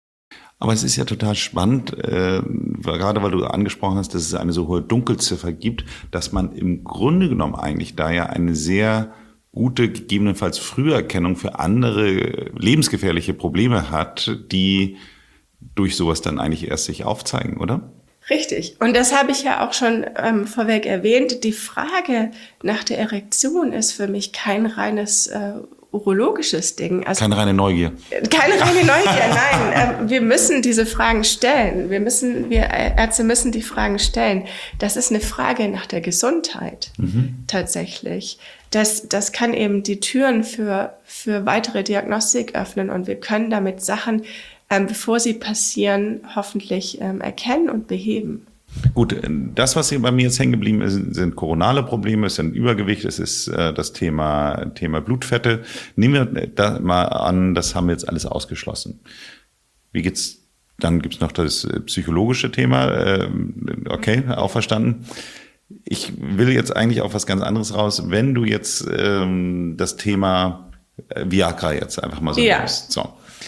Aber es ist ja total spannend, äh, gerade weil du angesprochen hast, dass es eine so hohe Dunkelziffer gibt, dass man im Grunde genommen eigentlich da ja eine sehr gute, gegebenenfalls Früherkennung für andere lebensgefährliche Probleme hat, die durch sowas dann eigentlich erst sich aufzeigen, oder? Richtig. Und das habe ich ja auch schon ähm, vorweg erwähnt. Die Frage nach der Erektion ist für mich kein reines äh, urologisches Ding. Also, keine reine Neugier. Keine reine Neugier, nein. Äh, wir müssen diese Fragen stellen. Wir müssen, wir Ärzte müssen die Fragen stellen. Das ist eine Frage nach der Gesundheit, mhm. tatsächlich. Das, das kann eben die Türen für, für weitere Diagnostik öffnen und wir können damit Sachen, Ähm, bevor sie passieren, hoffentlich ähm, erkennen und beheben. Gut, das, was hier bei mir jetzt hängen geblieben ist, sind koronale Probleme, es sind Übergewicht, es ist äh, das Thema, Thema Blutfette. Nehmen wir da mal an, das haben wir jetzt alles ausgeschlossen. Wie geht's? Dann gibt's noch das psychologische Thema. Äh, okay, auch verstanden. Ich will jetzt eigentlich auf was ganz anderes raus. Wenn du jetzt ähm, das Thema Viagra jetzt einfach mal so ja. nimmst. So.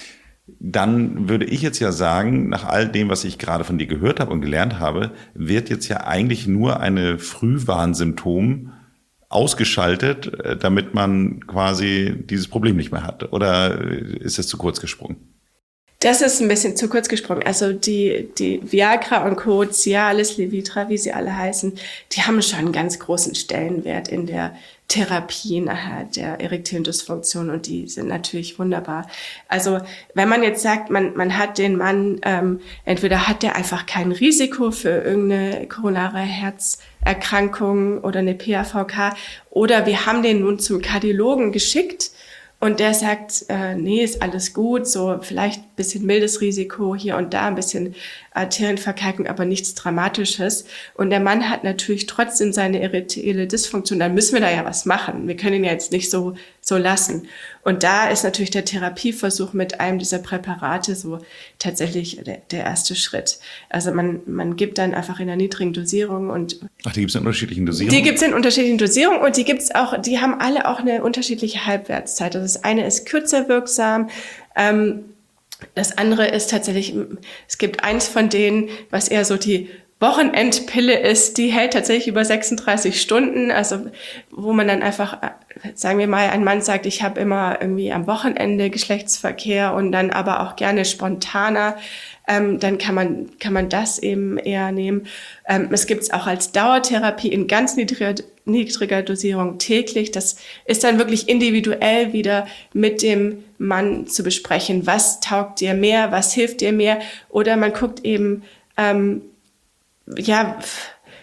Dann würde ich jetzt ja sagen, nach all dem, was ich gerade von dir gehört habe und gelernt habe, wird jetzt ja eigentlich nur eine Frühwarnsymptom ausgeschaltet, damit man quasi dieses Problem nicht mehr hat. Oder ist es zu kurz gesprungen? Das ist ein bisschen zu kurz gesprungen. Also die, die Viagra und Co., Cialis, Levitra, wie sie alle heißen, die haben schon einen ganz großen Stellenwert in der Therapie nachher der erektilen Dysfunktion und die sind natürlich wunderbar. Also wenn man jetzt sagt, man, man hat den Mann, ähm, entweder hat der einfach kein Risiko für irgendeine koronare Herzerkrankung oder eine P A V K oder wir haben den nun zum Kardiologen geschickt, und der sagt, äh, nee, ist alles gut, so vielleicht ein bisschen mildes Risiko hier und da, ein bisschen Arterienverkalkung, aber nichts Dramatisches. Und der Mann hat natürlich trotzdem seine erektile Dysfunktion, dann müssen wir da ja was machen. Wir können ihn ja jetzt nicht so so lassen. Und da ist natürlich der Therapieversuch mit einem dieser Präparate so tatsächlich der, der erste Schritt. Also man man gibt dann einfach in einer niedrigen Dosierung und Ach, die gibt es in unterschiedlichen Dosierungen? Die gibt es in unterschiedlichen Dosierungen und die gibt's auch, die haben alle auch eine unterschiedliche Halbwertszeit. Also das eine ist kürzer wirksam, ähm, das andere ist tatsächlich, es gibt eins von denen, was eher so die Wochenendpille ist, die hält tatsächlich über sechsunddreißig Stunden, also wo man dann einfach, sagen wir mal, ein Mann sagt, ich habe immer irgendwie am Wochenende Geschlechtsverkehr und dann aber auch gerne spontaner, ähm, dann kann man kann man das eben eher nehmen. Ähm, es gibt es auch als Dauertherapie in ganz niedriger, niedriger Dosierung täglich. Das ist dann wirklich individuell wieder mit dem Mann zu besprechen, was taugt dir mehr, was hilft dir mehr, oder man guckt eben, ähm, ja,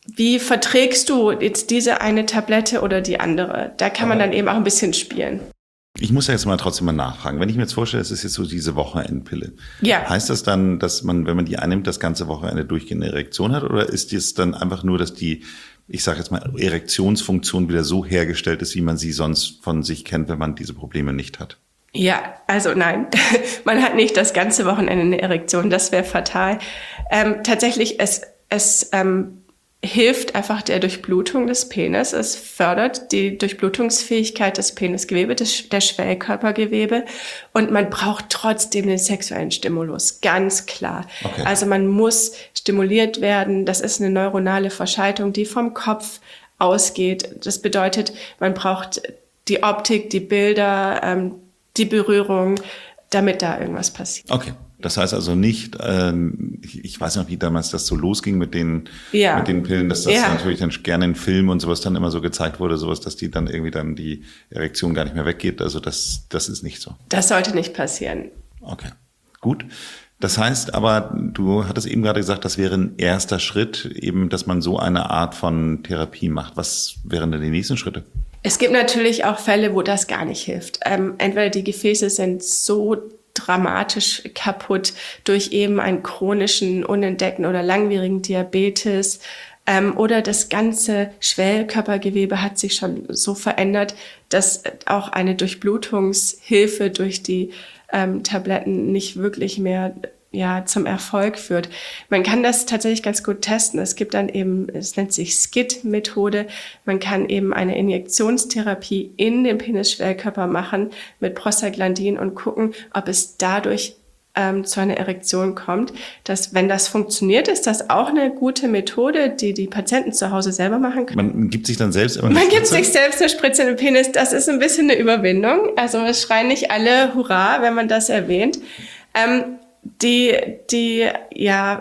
wie verträgst du jetzt diese eine Tablette oder die andere? Da kann man dann eben auch ein bisschen spielen. Ich muss ja jetzt mal trotzdem mal nachfragen. Wenn ich mir jetzt vorstelle, es ist jetzt so diese Wochenendpille. Ja. Heißt das dann, dass man, wenn man die einnimmt, das ganze Wochenende durchgehend eine Erektion hat? Oder ist es dann einfach nur, dass die, ich sage jetzt mal, Erektionsfunktion wieder so hergestellt ist, wie man sie sonst von sich kennt, wenn man diese Probleme nicht hat? Ja, also nein, man hat nicht das ganze Wochenende eine Erektion, das wäre fatal. Ähm, tatsächlich, es, es ähm, hilft einfach der Durchblutung des Penis, es fördert die Durchblutungsfähigkeit des Penisgewebe, des, der Schwellkörpergewebe und man braucht trotzdem den sexuellen Stimulus, ganz klar. Okay. Also man muss stimuliert werden, das ist eine neuronale Verschaltung, die vom Kopf ausgeht. Das bedeutet, man braucht die Optik, die Bilder, ähm, die Berührung, damit da irgendwas passiert. Okay. Das heißt also nicht, ähm, ich, ich weiß noch, wie damals das so losging mit den, ja. mit den Pillen, dass das ja. natürlich dann gerne in Filmen und sowas dann immer so gezeigt wurde, sowas, dass die dann irgendwie dann die Erektion gar nicht mehr weggeht. Also das, das ist nicht so. Das sollte nicht passieren. Okay, gut. Das heißt aber, du hattest eben gerade gesagt, das wäre ein erster Schritt, eben, dass man so eine Art von Therapie macht. Was wären denn die nächsten Schritte? Es gibt natürlich auch Fälle, wo das gar nicht hilft. Ähm, entweder die Gefäße sind so dramatisch kaputt durch eben einen chronischen, unentdeckten oder langwierigen Diabetes ähm, oder das ganze Schwellkörpergewebe hat sich schon so verändert, dass auch eine Durchblutungshilfe durch die ähm, Tabletten nicht wirklich mehr ja, zum Erfolg führt. Man kann das tatsächlich ganz gut testen. Es gibt dann eben, es nennt sich S C I D-Methode. Man kann eben eine Injektionstherapie in den Penisschwellkörper machen mit Prostaglandin und gucken, ob es dadurch ähm, zu einer Erektion kommt. Das, wenn das funktioniert, ist das auch eine gute Methode, die die Patienten zu Hause selber machen können. Man gibt sich dann selbst immer eine Man Spritze? gibt sich selbst eine Spritze in den Penis. Das ist ein bisschen eine Überwindung. Also es schreien nicht alle Hurra, wenn man das erwähnt. Ähm, Die, die, ja,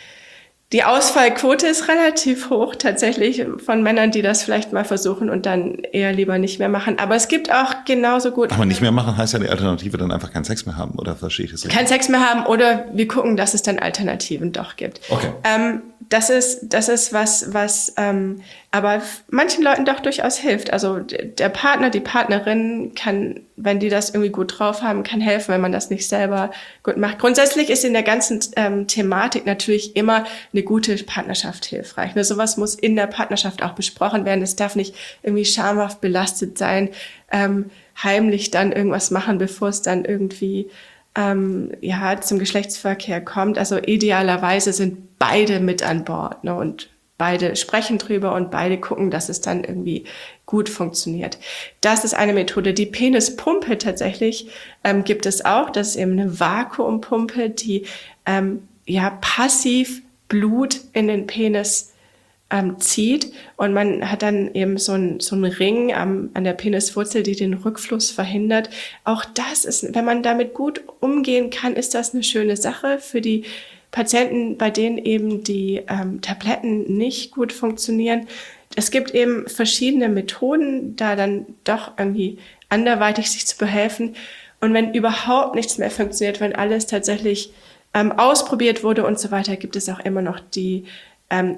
die Ausfallquote ist relativ hoch tatsächlich von Männern, die das vielleicht mal versuchen und dann eher lieber nicht mehr machen. Aber es gibt auch genauso gut... Aber nicht mehr machen heißt ja die Alternative dann einfach keinen Sex mehr haben, oder verstehe ich das richtig? Keinen Sex mehr haben oder wir gucken, dass es dann Alternativen doch gibt. Okay. Ähm, das ist, das ist was, was ähm, aber manchen Leuten doch durchaus hilft. Also der Partner, die Partnerin kann, wenn die das irgendwie gut drauf haben, kann helfen, wenn man das nicht selber gut macht. Grundsätzlich ist in der ganzen ähm, Thematik natürlich immer eine gute Partnerschaft hilfreich. Ne? Sowas muss in der Partnerschaft auch besprochen werden. Es darf nicht irgendwie schamhaft belastet sein, ähm, heimlich dann irgendwas machen, bevor es dann irgendwie ähm, ja zum Geschlechtsverkehr kommt. Also idealerweise sind beide mit an Bord, ne? Und beide sprechen drüber und beide gucken, dass es dann irgendwie gut funktioniert. Das ist eine Methode. Die Penispumpe tatsächlich ähm, gibt es auch. Das ist eben eine Vakuumpumpe, die ähm, ja passiv Blut in den Penis ähm, zieht und man hat dann eben so einen so einen Ring am, an der Peniswurzel, die den Rückfluss verhindert. Auch das ist, wenn man damit gut umgehen kann, ist das eine schöne Sache für die Patienten, bei denen eben die ähm, Tabletten nicht gut funktionieren. Es gibt eben verschiedene Methoden, da dann doch irgendwie anderweitig sich zu behelfen. Und wenn überhaupt nichts mehr funktioniert, wenn alles tatsächlich ähm, ausprobiert wurde und so weiter, gibt es auch immer noch die ähm,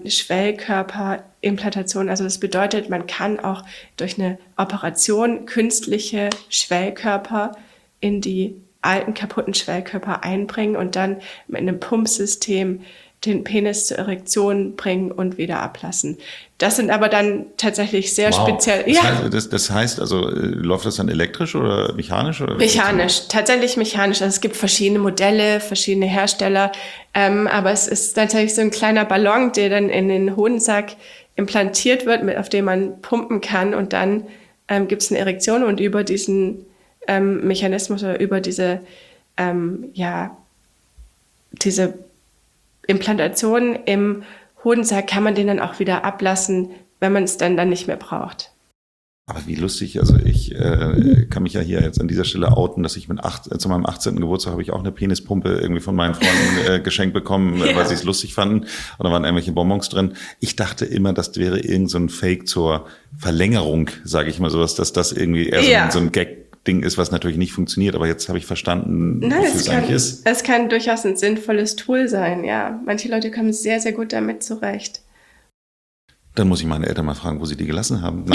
Schwellkörperimplantation. Also das bedeutet, man kann auch durch eine Operation künstliche Schwellkörper in die alten kaputten Schwellkörper einbringen und dann mit einem Pumpsystem den Penis zur Erektion bringen und wieder ablassen. Das sind aber dann tatsächlich sehr wow. speziell. Das, ja. heißt, das, das heißt, also läuft das dann elektrisch oder mechanisch? Oder mechanisch, tatsächlich mechanisch. Also es gibt verschiedene Modelle, verschiedene Hersteller, ähm, aber es ist tatsächlich so ein kleiner Ballon, der dann in den Hodensack implantiert wird, mit, auf dem man pumpen kann und dann ähm, gibt es eine Erektion und über diesen ähm, Mechanismus oder über diese, ähm, ja, diese Implantation im Hodensack kann man den dann auch wieder ablassen, wenn man es dann, dann nicht mehr braucht. Aber wie lustig, also ich äh, kann mich ja hier jetzt an dieser Stelle outen, dass ich mit acht, äh, zu meinem achtzehnten Geburtstag habe ich auch eine Penispumpe irgendwie von meinen Freunden äh, geschenkt bekommen, ja. weil sie es lustig fanden und da waren irgendwelche Bonbons drin. Ich dachte immer, das wäre irgend so ein Fake zur Verlängerung, sage ich mal sowas, dass das irgendwie eher ja. so ein, so ein Gag Ding ist, was natürlich nicht funktioniert, aber jetzt habe ich verstanden, Nein, wofür es es eigentlich ist. Es kann durchaus ein sinnvolles Tool sein, ja. Manche Leute kommen sehr, sehr gut damit zurecht. Dann muss ich meine Eltern mal fragen, wo sie die gelassen haben.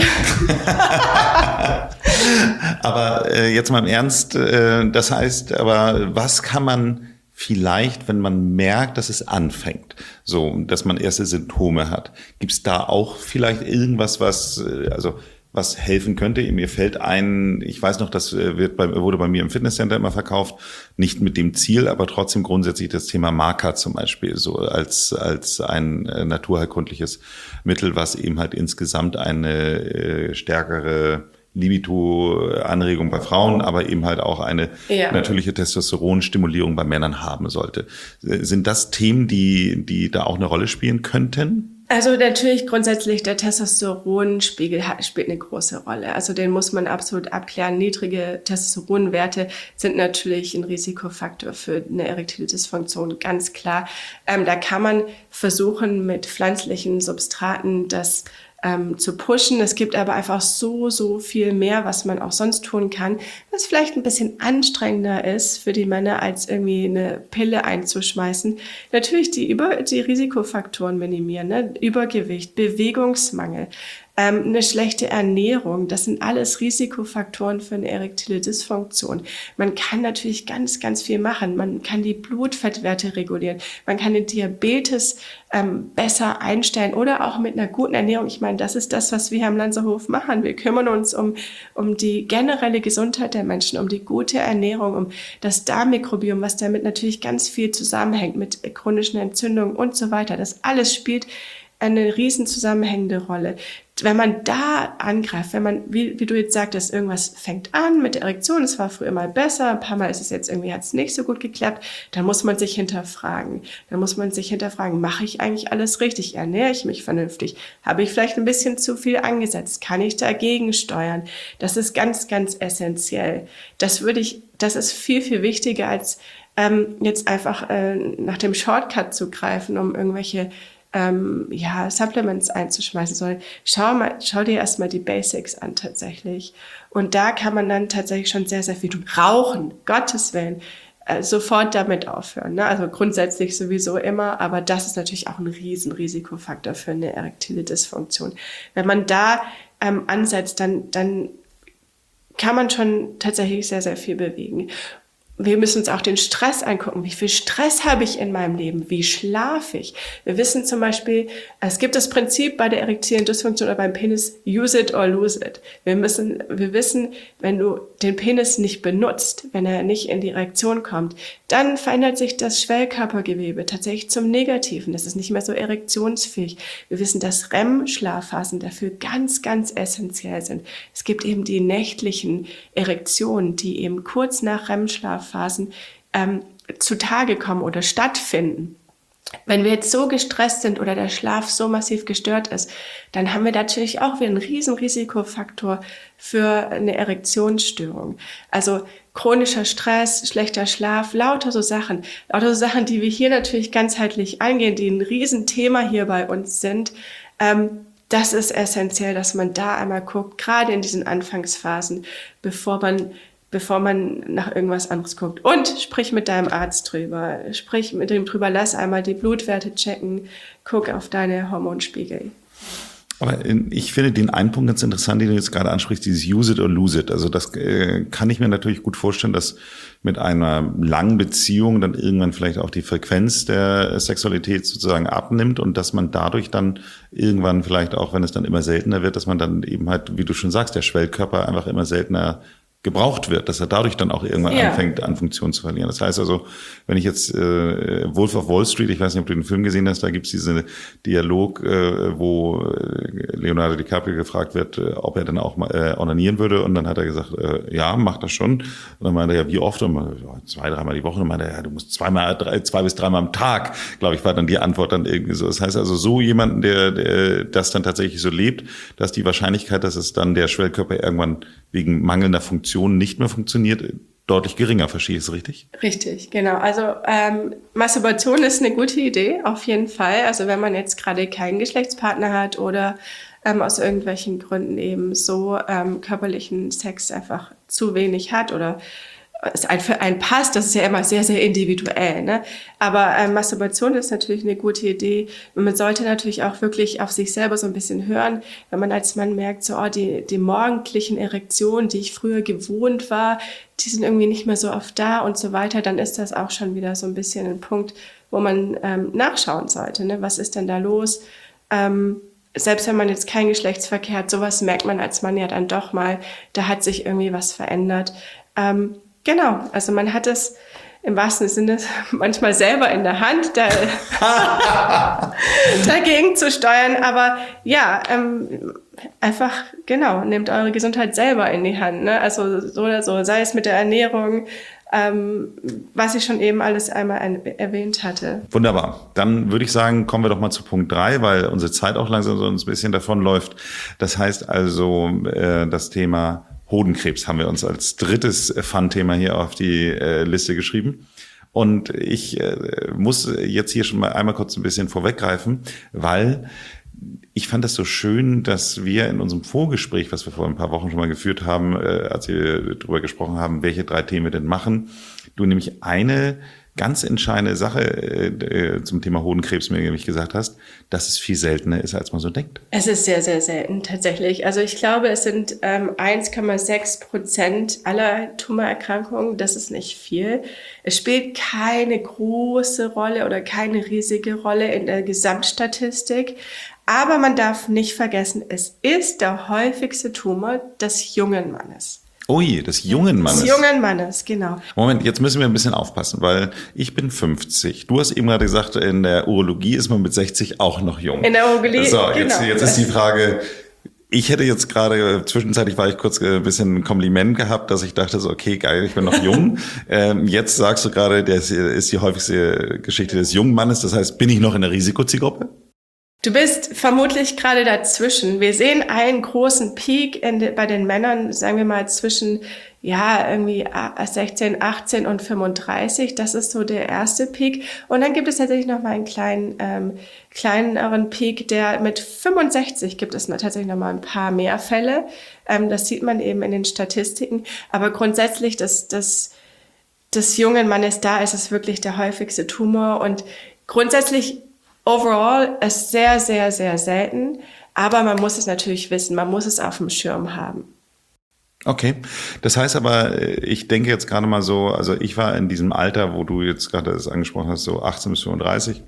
Aber äh, jetzt mal im Ernst, äh, das heißt, aber was kann man vielleicht, wenn man merkt, dass es anfängt, so, dass man erste Symptome hat, gibt es da auch vielleicht irgendwas, was, äh, also was helfen könnte? Mir fällt ein, ich weiß noch, das wird bei, wurde bei mir im Fitnesscenter immer verkauft, nicht mit dem Ziel, aber trotzdem grundsätzlich das Thema Maca zum Beispiel, so als, als ein äh, naturheilkundliches Mittel, was eben halt insgesamt eine äh, stärkere Libido-Anregung bei Frauen, aber eben halt auch eine ja. natürliche Testosteronstimulierung bei Männern haben sollte. Sind das Themen, die, die da auch eine Rolle spielen könnten? Also natürlich grundsätzlich der Testosteronspiegel hat, spielt eine große Rolle. Also den muss man absolut abklären. Niedrige Testosteronwerte sind natürlich ein Risikofaktor für eine erektile Dysfunktion, ganz klar. Ähm, da kann man versuchen, mit pflanzlichen Substraten das ähm, zu pushen. Es gibt aber einfach so, so viel mehr, was man auch sonst tun kann, was vielleicht ein bisschen anstrengender ist für die Männer, als irgendwie eine Pille einzuschmeißen. Natürlich die, Über- die Risikofaktoren minimieren, ne? Übergewicht, Bewegungsmangel, ähm, eine schlechte Ernährung, das sind alles Risikofaktoren für eine erektile Dysfunktion. Man kann natürlich ganz, ganz viel machen. Man kann die Blutfettwerte regulieren. Man kann den Diabetes ähm, besser einstellen oder auch mit einer guten Ernährung. Ich meine, das ist das, was wir am Lanzerhof machen. Wir kümmern uns um, um die generelle Gesundheit der Menschen, um die gute Ernährung, um das Darmmikrobiom, was damit natürlich ganz viel zusammenhängt mit chronischen Entzündungen und so weiter. Das alles spielt eine riesen zusammenhängende Rolle. Wenn man da angreift, wenn man, wie, wie du jetzt sagtest, irgendwas fängt an mit der Erektion, es war früher mal besser, ein paar Mal ist es jetzt irgendwie, hat es nicht so gut geklappt, dann muss man sich hinterfragen. Dann muss man sich hinterfragen, mache ich eigentlich alles richtig? Ernähre ich mich vernünftig? Habe ich vielleicht ein bisschen zu viel angesetzt? Kann ich dagegen steuern? Das ist ganz, ganz essentiell. Das würde ich, das ist viel, viel wichtiger, als ähm, jetzt einfach äh, nach dem Shortcut zu greifen, um irgendwelche Ähm, ja, Supplements einzuschmeißen, sondern schau mal, schau dir erstmal die Basics an tatsächlich. Und da kann man dann tatsächlich schon sehr, sehr viel tun. Rauchen, Gottes Willen, äh, sofort damit aufhören. Ne? Also grundsätzlich sowieso immer, aber das ist natürlich auch ein riesen Risikofaktor für eine erektile Dysfunktion. Wenn man da ähm, ansetzt, dann, dann kann man schon tatsächlich sehr, sehr viel bewegen. Wir müssen uns auch den Stress angucken. Wie viel Stress habe ich in meinem Leben? Wie schlafe ich? Wir wissen zum Beispiel, es gibt das Prinzip bei der erektilen Dysfunktion oder beim Penis, use it or lose it. Wir müssen, wir wissen, wenn du den Penis nicht benutzt, wenn er nicht in die Erektion kommt, dann verändert sich das Schwellkörpergewebe tatsächlich zum Negativen. Das ist nicht mehr so erektionsfähig. Wir wissen, dass R E M-Schlafphasen dafür ganz, ganz essentiell sind. Es gibt eben die nächtlichen Erektionen, die eben kurz nach R E M-Schlaf Phasen ähm, zutage kommen oder stattfinden. Wenn wir jetzt so gestresst sind oder der Schlaf so massiv gestört ist, dann haben wir natürlich auch wieder einen riesen Risikofaktor für eine Erektionsstörung. Also chronischer Stress, schlechter Schlaf, lauter so Sachen, lauter so Sachen, die wir hier natürlich ganzheitlich angehen, die ein Riesenthema hier bei uns sind. Ähm, das ist essentiell, dass man da einmal guckt, gerade in diesen Anfangsphasen, bevor man bevor man nach irgendwas anderes guckt. Und sprich mit deinem Arzt drüber. Sprich mit dem drüber, lass einmal die Blutwerte checken, guck auf deine Hormonspiegel. Aber ich finde den einen Punkt ganz interessant, den du jetzt gerade ansprichst, dieses use it or lose it. Also das äh, kann ich mir natürlich gut vorstellen, dass mit einer langen Beziehung dann irgendwann vielleicht auch die Frequenz der Sexualität sozusagen abnimmt und dass man dadurch dann irgendwann vielleicht auch, wenn es dann immer seltener wird, dass man dann eben halt, wie du schon sagst, der Schwellkörper einfach immer seltener gebraucht wird, dass er dadurch dann auch irgendwann ja. anfängt, an Funktion zu verlieren. Das heißt also, wenn ich jetzt äh, Wolf of Wall Street, ich weiß nicht, ob du den Film gesehen hast, da gibt's diesen Dialog, äh, wo Leonardo DiCaprio gefragt wird, äh, ob er dann auch mal äh, onanieren würde, und dann hat er gesagt, äh, ja, macht das schon. Und dann meinte er, ja, wie oft? Und man, ja, zwei, dreimal die Woche. Und dann meinte er, ja, du musst zweimal, drei, zwei bis dreimal am Tag, glaube ich, war dann die Antwort dann irgendwie so. Das heißt also, so jemanden, der, der das dann tatsächlich so lebt, dass die Wahrscheinlichkeit, dass es dann der Schwellkörper irgendwann wegen mangelnder Funktion nicht mehr funktioniert, deutlich geringer. Verstehe ich es richtig? Richtig, genau. Also ähm, Masturbation ist eine gute Idee, auf jeden Fall. Also wenn man jetzt gerade keinen Geschlechtspartner hat oder ähm, aus irgendwelchen Gründen eben so ähm, körperlichen Sex einfach zu wenig hat oder es für einen passt, das ist ja immer sehr, sehr individuell, ne? Aber ähm, Masturbation ist natürlich eine gute Idee. Und man sollte natürlich auch wirklich auf sich selber so ein bisschen hören, wenn man als Mann merkt, so, oh, die, die morgendlichen Erektionen, die ich früher gewohnt war, die sind irgendwie nicht mehr so oft da und so weiter, dann ist das auch schon wieder so ein bisschen ein Punkt, wo man ähm, nachschauen sollte, ne? Was ist denn da los? Ähm, selbst wenn man jetzt keinen Geschlechtsverkehr hat, sowas merkt man als Mann ja dann doch mal, da hat sich irgendwie was verändert. Ähm, Genau, also man hat es im wahrsten Sinne manchmal selber in der Hand, da, dagegen zu steuern. Aber ja, ähm, einfach, genau, nehmt eure Gesundheit selber in die Hand. Ne? Also so oder so, sei es mit der Ernährung, ähm, was ich schon eben alles einmal ein, erwähnt hatte. Wunderbar. Dann würde ich sagen, kommen wir doch mal zu Punkt drei, weil unsere Zeit auch langsam so ein bisschen davonläuft. Das heißt also, äh, das Thema Hodenkrebs haben wir uns als drittes Fun-Thema hier auf die äh, Liste geschrieben. Und ich äh, muss jetzt hier schon mal einmal kurz ein bisschen vorweggreifen, weil ich fand das so schön, dass wir in unserem Vorgespräch, was wir vor ein paar Wochen schon mal geführt haben, äh, als wir darüber gesprochen haben, welche drei Themen wir denn machen, du nämlich eine ganz entscheidende Sache äh, zum Thema Hodenkrebs mir nämlich gesagt hast, dass es viel seltener ist, als man so denkt. Es ist sehr, sehr selten tatsächlich. Also ich glaube, es sind ähm, eins Komma sechs Prozent aller Tumorerkrankungen. Das ist nicht viel. Es spielt keine große Rolle oder keine riesige Rolle in der Gesamtstatistik. Aber man darf nicht vergessen, es ist der häufigste Tumor des jungen Mannes. Ui, des jungen Mannes. Des jungen Mannes, genau. Moment, jetzt müssen wir ein bisschen aufpassen, weil ich bin fünfzig. Du hast eben gerade gesagt, in der Urologie ist man mit sechzig auch noch jung. In der Urologie, so, genau. Jetzt, jetzt ist die Frage, ich hätte jetzt gerade, zwischenzeitlich war ich kurz ein bisschen ein Kompliment gehabt, dass ich dachte so, okay, geil, ich bin noch jung. ähm, jetzt sagst du gerade, das ist die häufigste Geschichte des jungen Mannes. Das heißt, bin ich noch in der Risikozielgruppe? Du bist vermutlich gerade dazwischen. Wir sehen einen großen Peak in de, bei den Männern, sagen wir mal zwischen ja irgendwie sechzehn, achtzehn und fünfunddreißig. Das ist so der erste Peak. Und dann gibt es tatsächlich noch mal einen kleinen, ähm, kleineren Peak, der mit fünfundsechzig gibt es tatsächlich noch mal ein paar mehr Fälle. Ähm, das sieht man eben in den Statistiken. Aber grundsätzlich, das, das, des jungen Mannes da ist es wirklich der häufigste Tumor und grundsätzlich overall ist sehr, sehr, sehr selten, aber man muss es natürlich wissen, man muss es auf dem Schirm haben. Okay, das heißt aber, ich denke jetzt gerade mal so, also ich war in diesem Alter, wo du jetzt gerade das angesprochen hast, so achtzehn bis fünfunddreißig.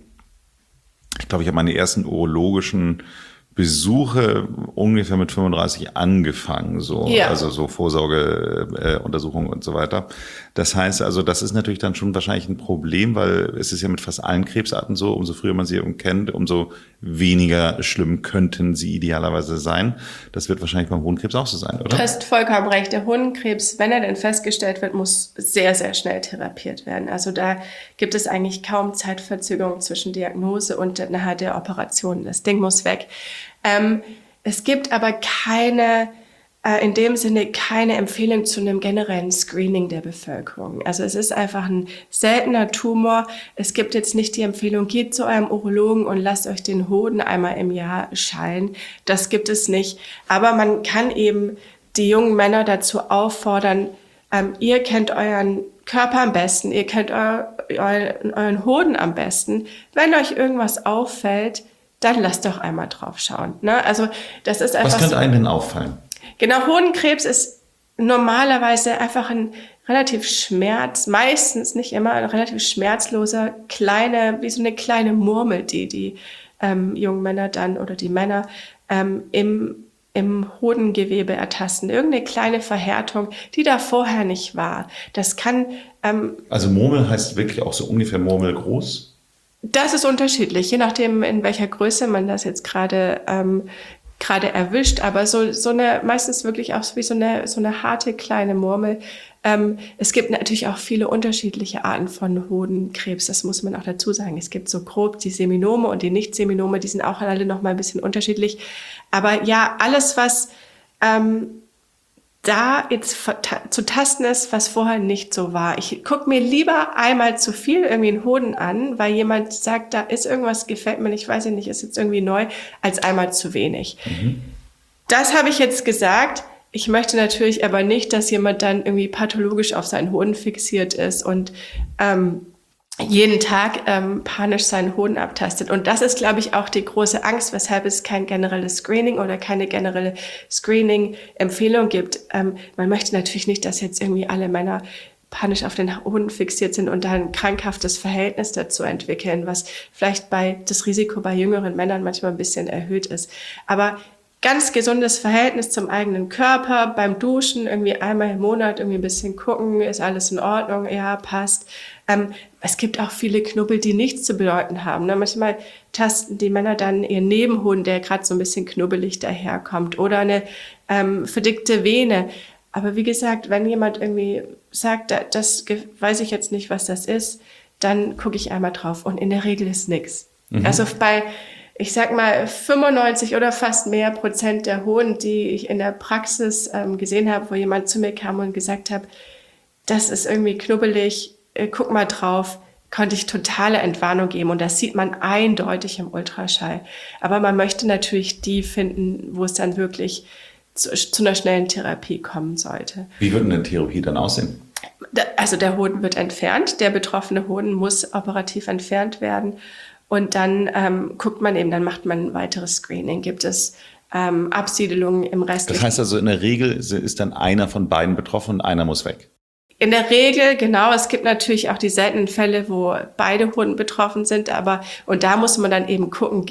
Ich glaube, ich habe meine ersten urologischen Besuche ungefähr mit fünfunddreißig angefangen, so, ja. Also so Vorsorgeuntersuchungen äh, und so weiter. Das heißt also, das ist natürlich dann schon wahrscheinlich ein Problem, weil es ist ja mit fast allen Krebsarten so, umso früher man sie kennt, umso weniger schlimm könnten sie idealerweise sein. Das wird wahrscheinlich beim Hodenkrebs auch so sein, oder? Du hast vollkommen recht. Der Hodenkrebs, wenn er denn festgestellt wird, muss sehr, sehr schnell therapiert werden. Also da gibt es eigentlich kaum Zeitverzögerung zwischen Diagnose und nachher der Operation. Das Ding muss weg. Ähm, es gibt aber keine, äh, in dem Sinne keine Empfehlung zu einem generellen Screening der Bevölkerung. Also es ist einfach ein seltener Tumor. Es gibt jetzt nicht die Empfehlung, geht zu eurem Urologen und lasst euch den Hoden einmal im Jahr schallen. Das gibt es nicht. Aber man kann eben die jungen Männer dazu auffordern, ähm, ihr kennt euren Körper am besten, ihr kennt euer, euren, euren Hoden am besten. Wenn euch irgendwas auffällt, dann lasst doch einmal drauf schauen. Ne? Also das ist einfach. Was könnte so, einem denn auffallen? Genau, Hodenkrebs ist normalerweise einfach ein relativ schmerz, meistens nicht immer, ein relativ schmerzloser, kleine, wie so eine kleine Murmel, die die ähm, jungen Männer dann oder die Männer ähm, im im Hodengewebe ertasten. Irgendeine kleine Verhärtung, die da vorher nicht war. Das kann. Ähm, also Murmel heißt wirklich auch so ungefähr Murmel groß? Das ist unterschiedlich, je nachdem, in welcher Größe man das jetzt gerade ähm, gerade erwischt. Aber so so eine meistens wirklich auch wie so eine so eine harte kleine Murmel. Ähm, es gibt natürlich auch viele unterschiedliche Arten von Hodenkrebs. Das muss man auch dazu sagen. Es gibt so grob die Seminome und die Nicht-Seminome. Die sind auch alle noch mal ein bisschen unterschiedlich. Aber ja, alles was ähm, da jetzt zu tasten ist, was vorher nicht so war. Ich gucke mir lieber einmal zu viel irgendwie einen Hoden an, weil jemand sagt, da ist irgendwas, gefällt mir nicht, weiß ich nicht, ist jetzt irgendwie neu, als einmal zu wenig. Mhm. Das habe ich jetzt gesagt. Ich möchte natürlich aber nicht, dass jemand dann irgendwie pathologisch auf seinen Hoden fixiert ist und ähm, jeden Tag ähm, panisch seinen Hoden abtastet. Und das ist, glaube ich, auch die große Angst, weshalb es kein generelles Screening oder keine generelle Screening-Empfehlung gibt. Ähm, man möchte natürlich nicht, dass jetzt irgendwie alle Männer panisch auf den Hoden fixiert sind und dann ein krankhaftes Verhältnis dazu entwickeln, was vielleicht bei das Risiko bei jüngeren Männern manchmal ein bisschen erhöht ist. Aber ganz gesundes Verhältnis zum eigenen Körper, beim Duschen irgendwie einmal im Monat irgendwie ein bisschen gucken, ist alles in Ordnung, ja, passt. Ähm, es gibt auch viele Knubbel, die nichts zu bedeuten haben. Ne? Manchmal tasten die Männer dann ihren Nebenhoden, der gerade so ein bisschen knubbelig daherkommt, oder eine ähm, verdickte Vene. Aber wie gesagt, wenn jemand irgendwie sagt, das weiß ich jetzt nicht, was das ist, dann gucke ich einmal drauf und in der Regel ist nichts. Mhm. Also bei, ich sag mal, fünfundneunzig oder fast mehr Prozent der Hoden, die ich in der Praxis ähm, gesehen habe, wo jemand zu mir kam und gesagt hat, das ist irgendwie knubbelig, äh, guck mal drauf, konnte ich totale Entwarnung geben. Und das sieht man eindeutig im Ultraschall. Aber man möchte natürlich die finden, wo es dann wirklich zu, zu einer schnellen Therapie kommen sollte. Wie würde eine Therapie dann aussehen? Also der Hoden wird entfernt, der betroffene Hoden muss operativ entfernt werden und dann ähm, guckt man eben, dann macht man ein weiteres Screening. Gibt es ähm, Absiedelungen im restlichen? Das heißt also, in der Regel ist dann einer von beiden betroffen und einer muss weg? In der Regel, genau. Es gibt natürlich auch die seltenen Fälle, wo beide Hoden betroffen sind, aber und da muss man dann eben gucken,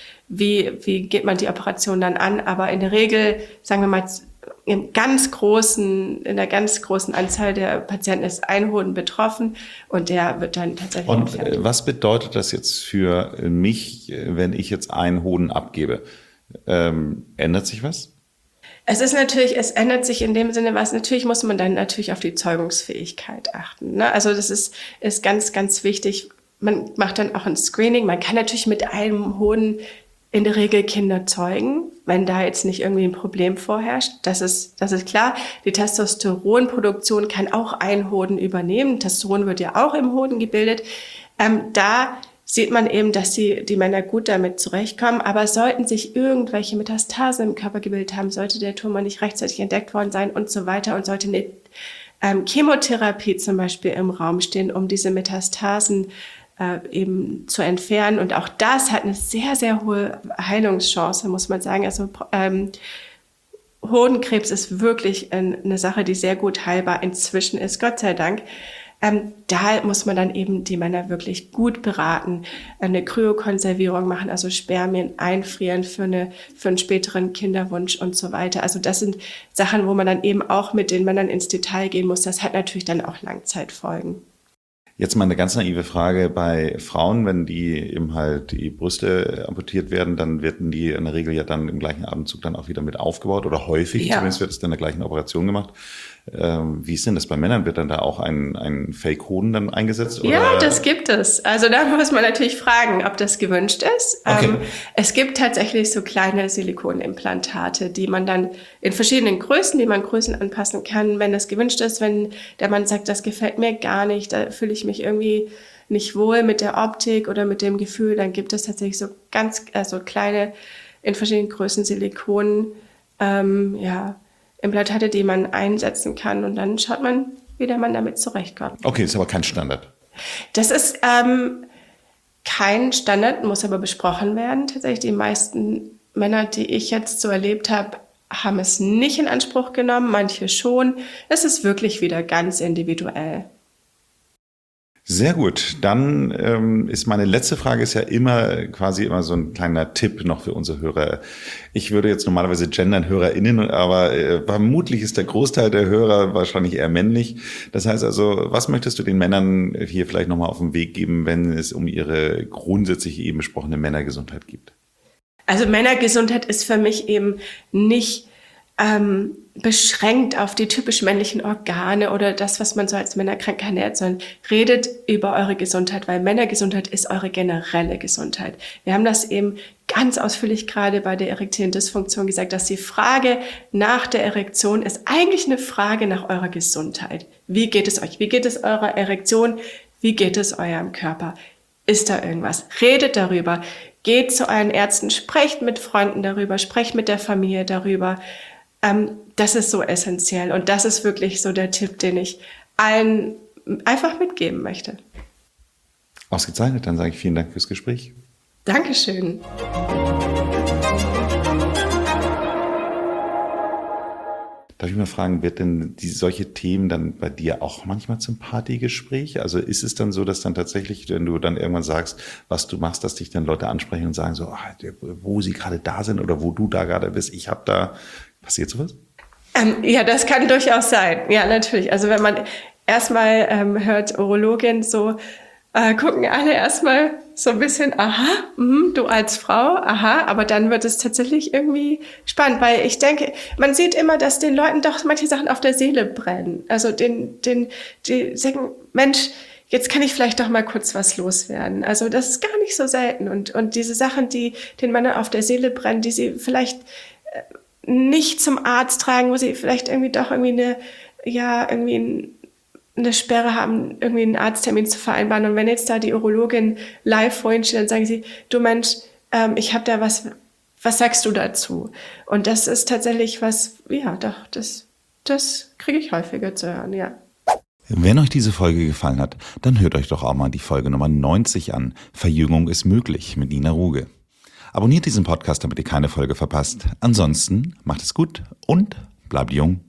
wie, wie geht man die Operation dann an. Aber in der Regel, sagen wir mal, in ganz großen, in der ganz großen Anzahl der Patienten ist ein Hoden betroffen und der wird dann tatsächlich Und entfernt. Was bedeutet das jetzt für mich, wenn ich jetzt einen Hoden abgebe? Ähm, ändert sich was? Es ist natürlich, es ändert sich in dem Sinne was. Natürlich muss man dann natürlich auf die Zeugungsfähigkeit achten. Ne? Also das ist, ist ganz, ganz wichtig. Man macht dann auch ein Screening. Man kann natürlich mit einem Hoden in der Regel Kinder zeugen, wenn da jetzt nicht irgendwie ein Problem vorherrscht. Das ist, das ist klar. Die Testosteronproduktion kann auch ein Hoden übernehmen. Testosteron wird ja auch im Hoden gebildet. Ähm, da sieht man eben, dass die, die Männer gut damit zurechtkommen. Aber sollten sich irgendwelche Metastasen im Körper gebildet haben, sollte der Tumor nicht rechtzeitig entdeckt worden sein und so weiter und sollte eine ähm, Chemotherapie zum Beispiel im Raum stehen, um diese Metastasen äh, eben zu entfernen. Und auch das hat eine sehr, sehr hohe Heilungschance, muss man sagen. Also ähm, Hodenkrebs ist wirklich eine Sache, die sehr gut heilbar inzwischen ist, Gott sei Dank. Ähm, da muss man dann eben die Männer wirklich gut beraten, eine Kryokonservierung machen, also Spermien einfrieren für, eine, für einen späteren Kinderwunsch und so weiter. Also das sind Sachen, wo man dann eben auch mit den Männern ins Detail gehen muss. Das hat natürlich dann auch Langzeitfolgen. Jetzt mal eine ganz naive Frage bei Frauen, wenn die eben halt die Brüste amputiert werden, dann werden die in der Regel ja dann im gleichen Atemzug dann auch wieder mit aufgebaut oder häufig, ja. Zumindest wird es dann in der gleichen Operation gemacht. Ähm, wie ist denn das bei Männern? Wird dann da auch ein, ein Fake-Hoden dann eingesetzt? Oder? Ja, das gibt es. Also da muss man natürlich fragen, ob das gewünscht ist. Okay. Ähm, es gibt tatsächlich so kleine Silikonimplantate, die man dann in verschiedenen Größen, die man Größen anpassen kann, wenn das gewünscht ist. Wenn der Mann sagt, das gefällt mir gar nicht, da fühle ich mich irgendwie nicht wohl mit der Optik oder mit dem Gefühl, dann gibt es tatsächlich so ganz, also kleine, in verschiedenen Größen Silikon, ähm, ja, Implantate, die man einsetzen kann und dann schaut man, wie der Mann damit zurechtkommt. Okay, ist aber kein Standard. Das ist ähm, kein Standard, muss aber besprochen werden. Tatsächlich die meisten Männer, die ich jetzt so erlebt habe, haben es nicht in Anspruch genommen, manche schon. Es ist wirklich wieder ganz individuell. Sehr gut. Dann ähm, ist meine letzte Frage ist ja immer quasi immer so ein kleiner Tipp noch für unsere Hörer. Ich würde jetzt normalerweise gendern HörerInnen, aber äh, vermutlich ist der Großteil der Hörer wahrscheinlich eher männlich. Das heißt also, was möchtest du den Männern hier vielleicht nochmal auf den Weg geben, wenn es um ihre grundsätzlich eben besprochene Männergesundheit geht? Also Männergesundheit ist für mich eben nicht ähm, beschränkt auf die typisch männlichen Organe oder das, was man so als Männerkrank ernährt, sondern redet über eure Gesundheit, weil Männergesundheit ist eure generelle Gesundheit. Wir haben das eben ganz ausführlich gerade bei der erektilen Dysfunktion gesagt, dass die Frage nach der Erektion ist eigentlich eine Frage nach eurer Gesundheit. Wie geht es euch? Wie geht es eurer Erektion? Wie geht es eurem Körper? Ist da irgendwas? Redet darüber. Geht zu euren Ärzten, sprecht mit Freunden darüber, sprecht mit der Familie darüber. Ähm, das ist so essentiell. Und das ist wirklich so der Tipp, den ich allen einfach mitgeben möchte. Ausgezeichnet, dann sage ich vielen Dank fürs Gespräch. Dankeschön. Darf ich mal fragen, wird denn die, solche Themen dann bei dir auch manchmal zum Partygespräch? Also ist es dann so, dass dann tatsächlich, wenn du dann irgendwann sagst, was du machst, dass dich dann Leute ansprechen und sagen so, ah, wo sie gerade da sind oder wo du da gerade bist, ich habe da, passiert sowas? Ähm, ja, das kann durchaus sein. Ja, natürlich. Also wenn man erstmal ähm, hört Urologin, so äh, gucken alle erstmal so ein bisschen, aha, mh, du als Frau, aha, aber dann wird es tatsächlich irgendwie spannend, weil ich denke, man sieht immer, dass den Leuten doch manche Sachen auf der Seele brennen. Also den, den, die sagen, Mensch, jetzt kann ich vielleicht doch mal kurz was loswerden. Also das ist gar nicht so selten. Und, und diese Sachen, die den Männern auf der Seele brennen, die sie vielleicht äh, nicht zum Arzt tragen, wo sie vielleicht irgendwie doch irgendwie eine, ja, irgendwie ein, eine Sperre haben, irgendwie einen Arzttermin zu vereinbaren. Und wenn jetzt da die Urologin live vor ihnen steht, dann sagen sie, du Mensch, ähm, ich habe da was, was sagst du dazu? Und das ist tatsächlich was, ja, doch, das, das kriege ich häufiger zu hören, ja. Wenn euch diese Folge gefallen hat, dann hört euch doch auch mal die Folge Nummer neunzig an. Verjüngung ist möglich mit Nina Ruge. Abonniert diesen Podcast, damit ihr keine Folge verpasst. Ansonsten macht es gut und bleibt jung.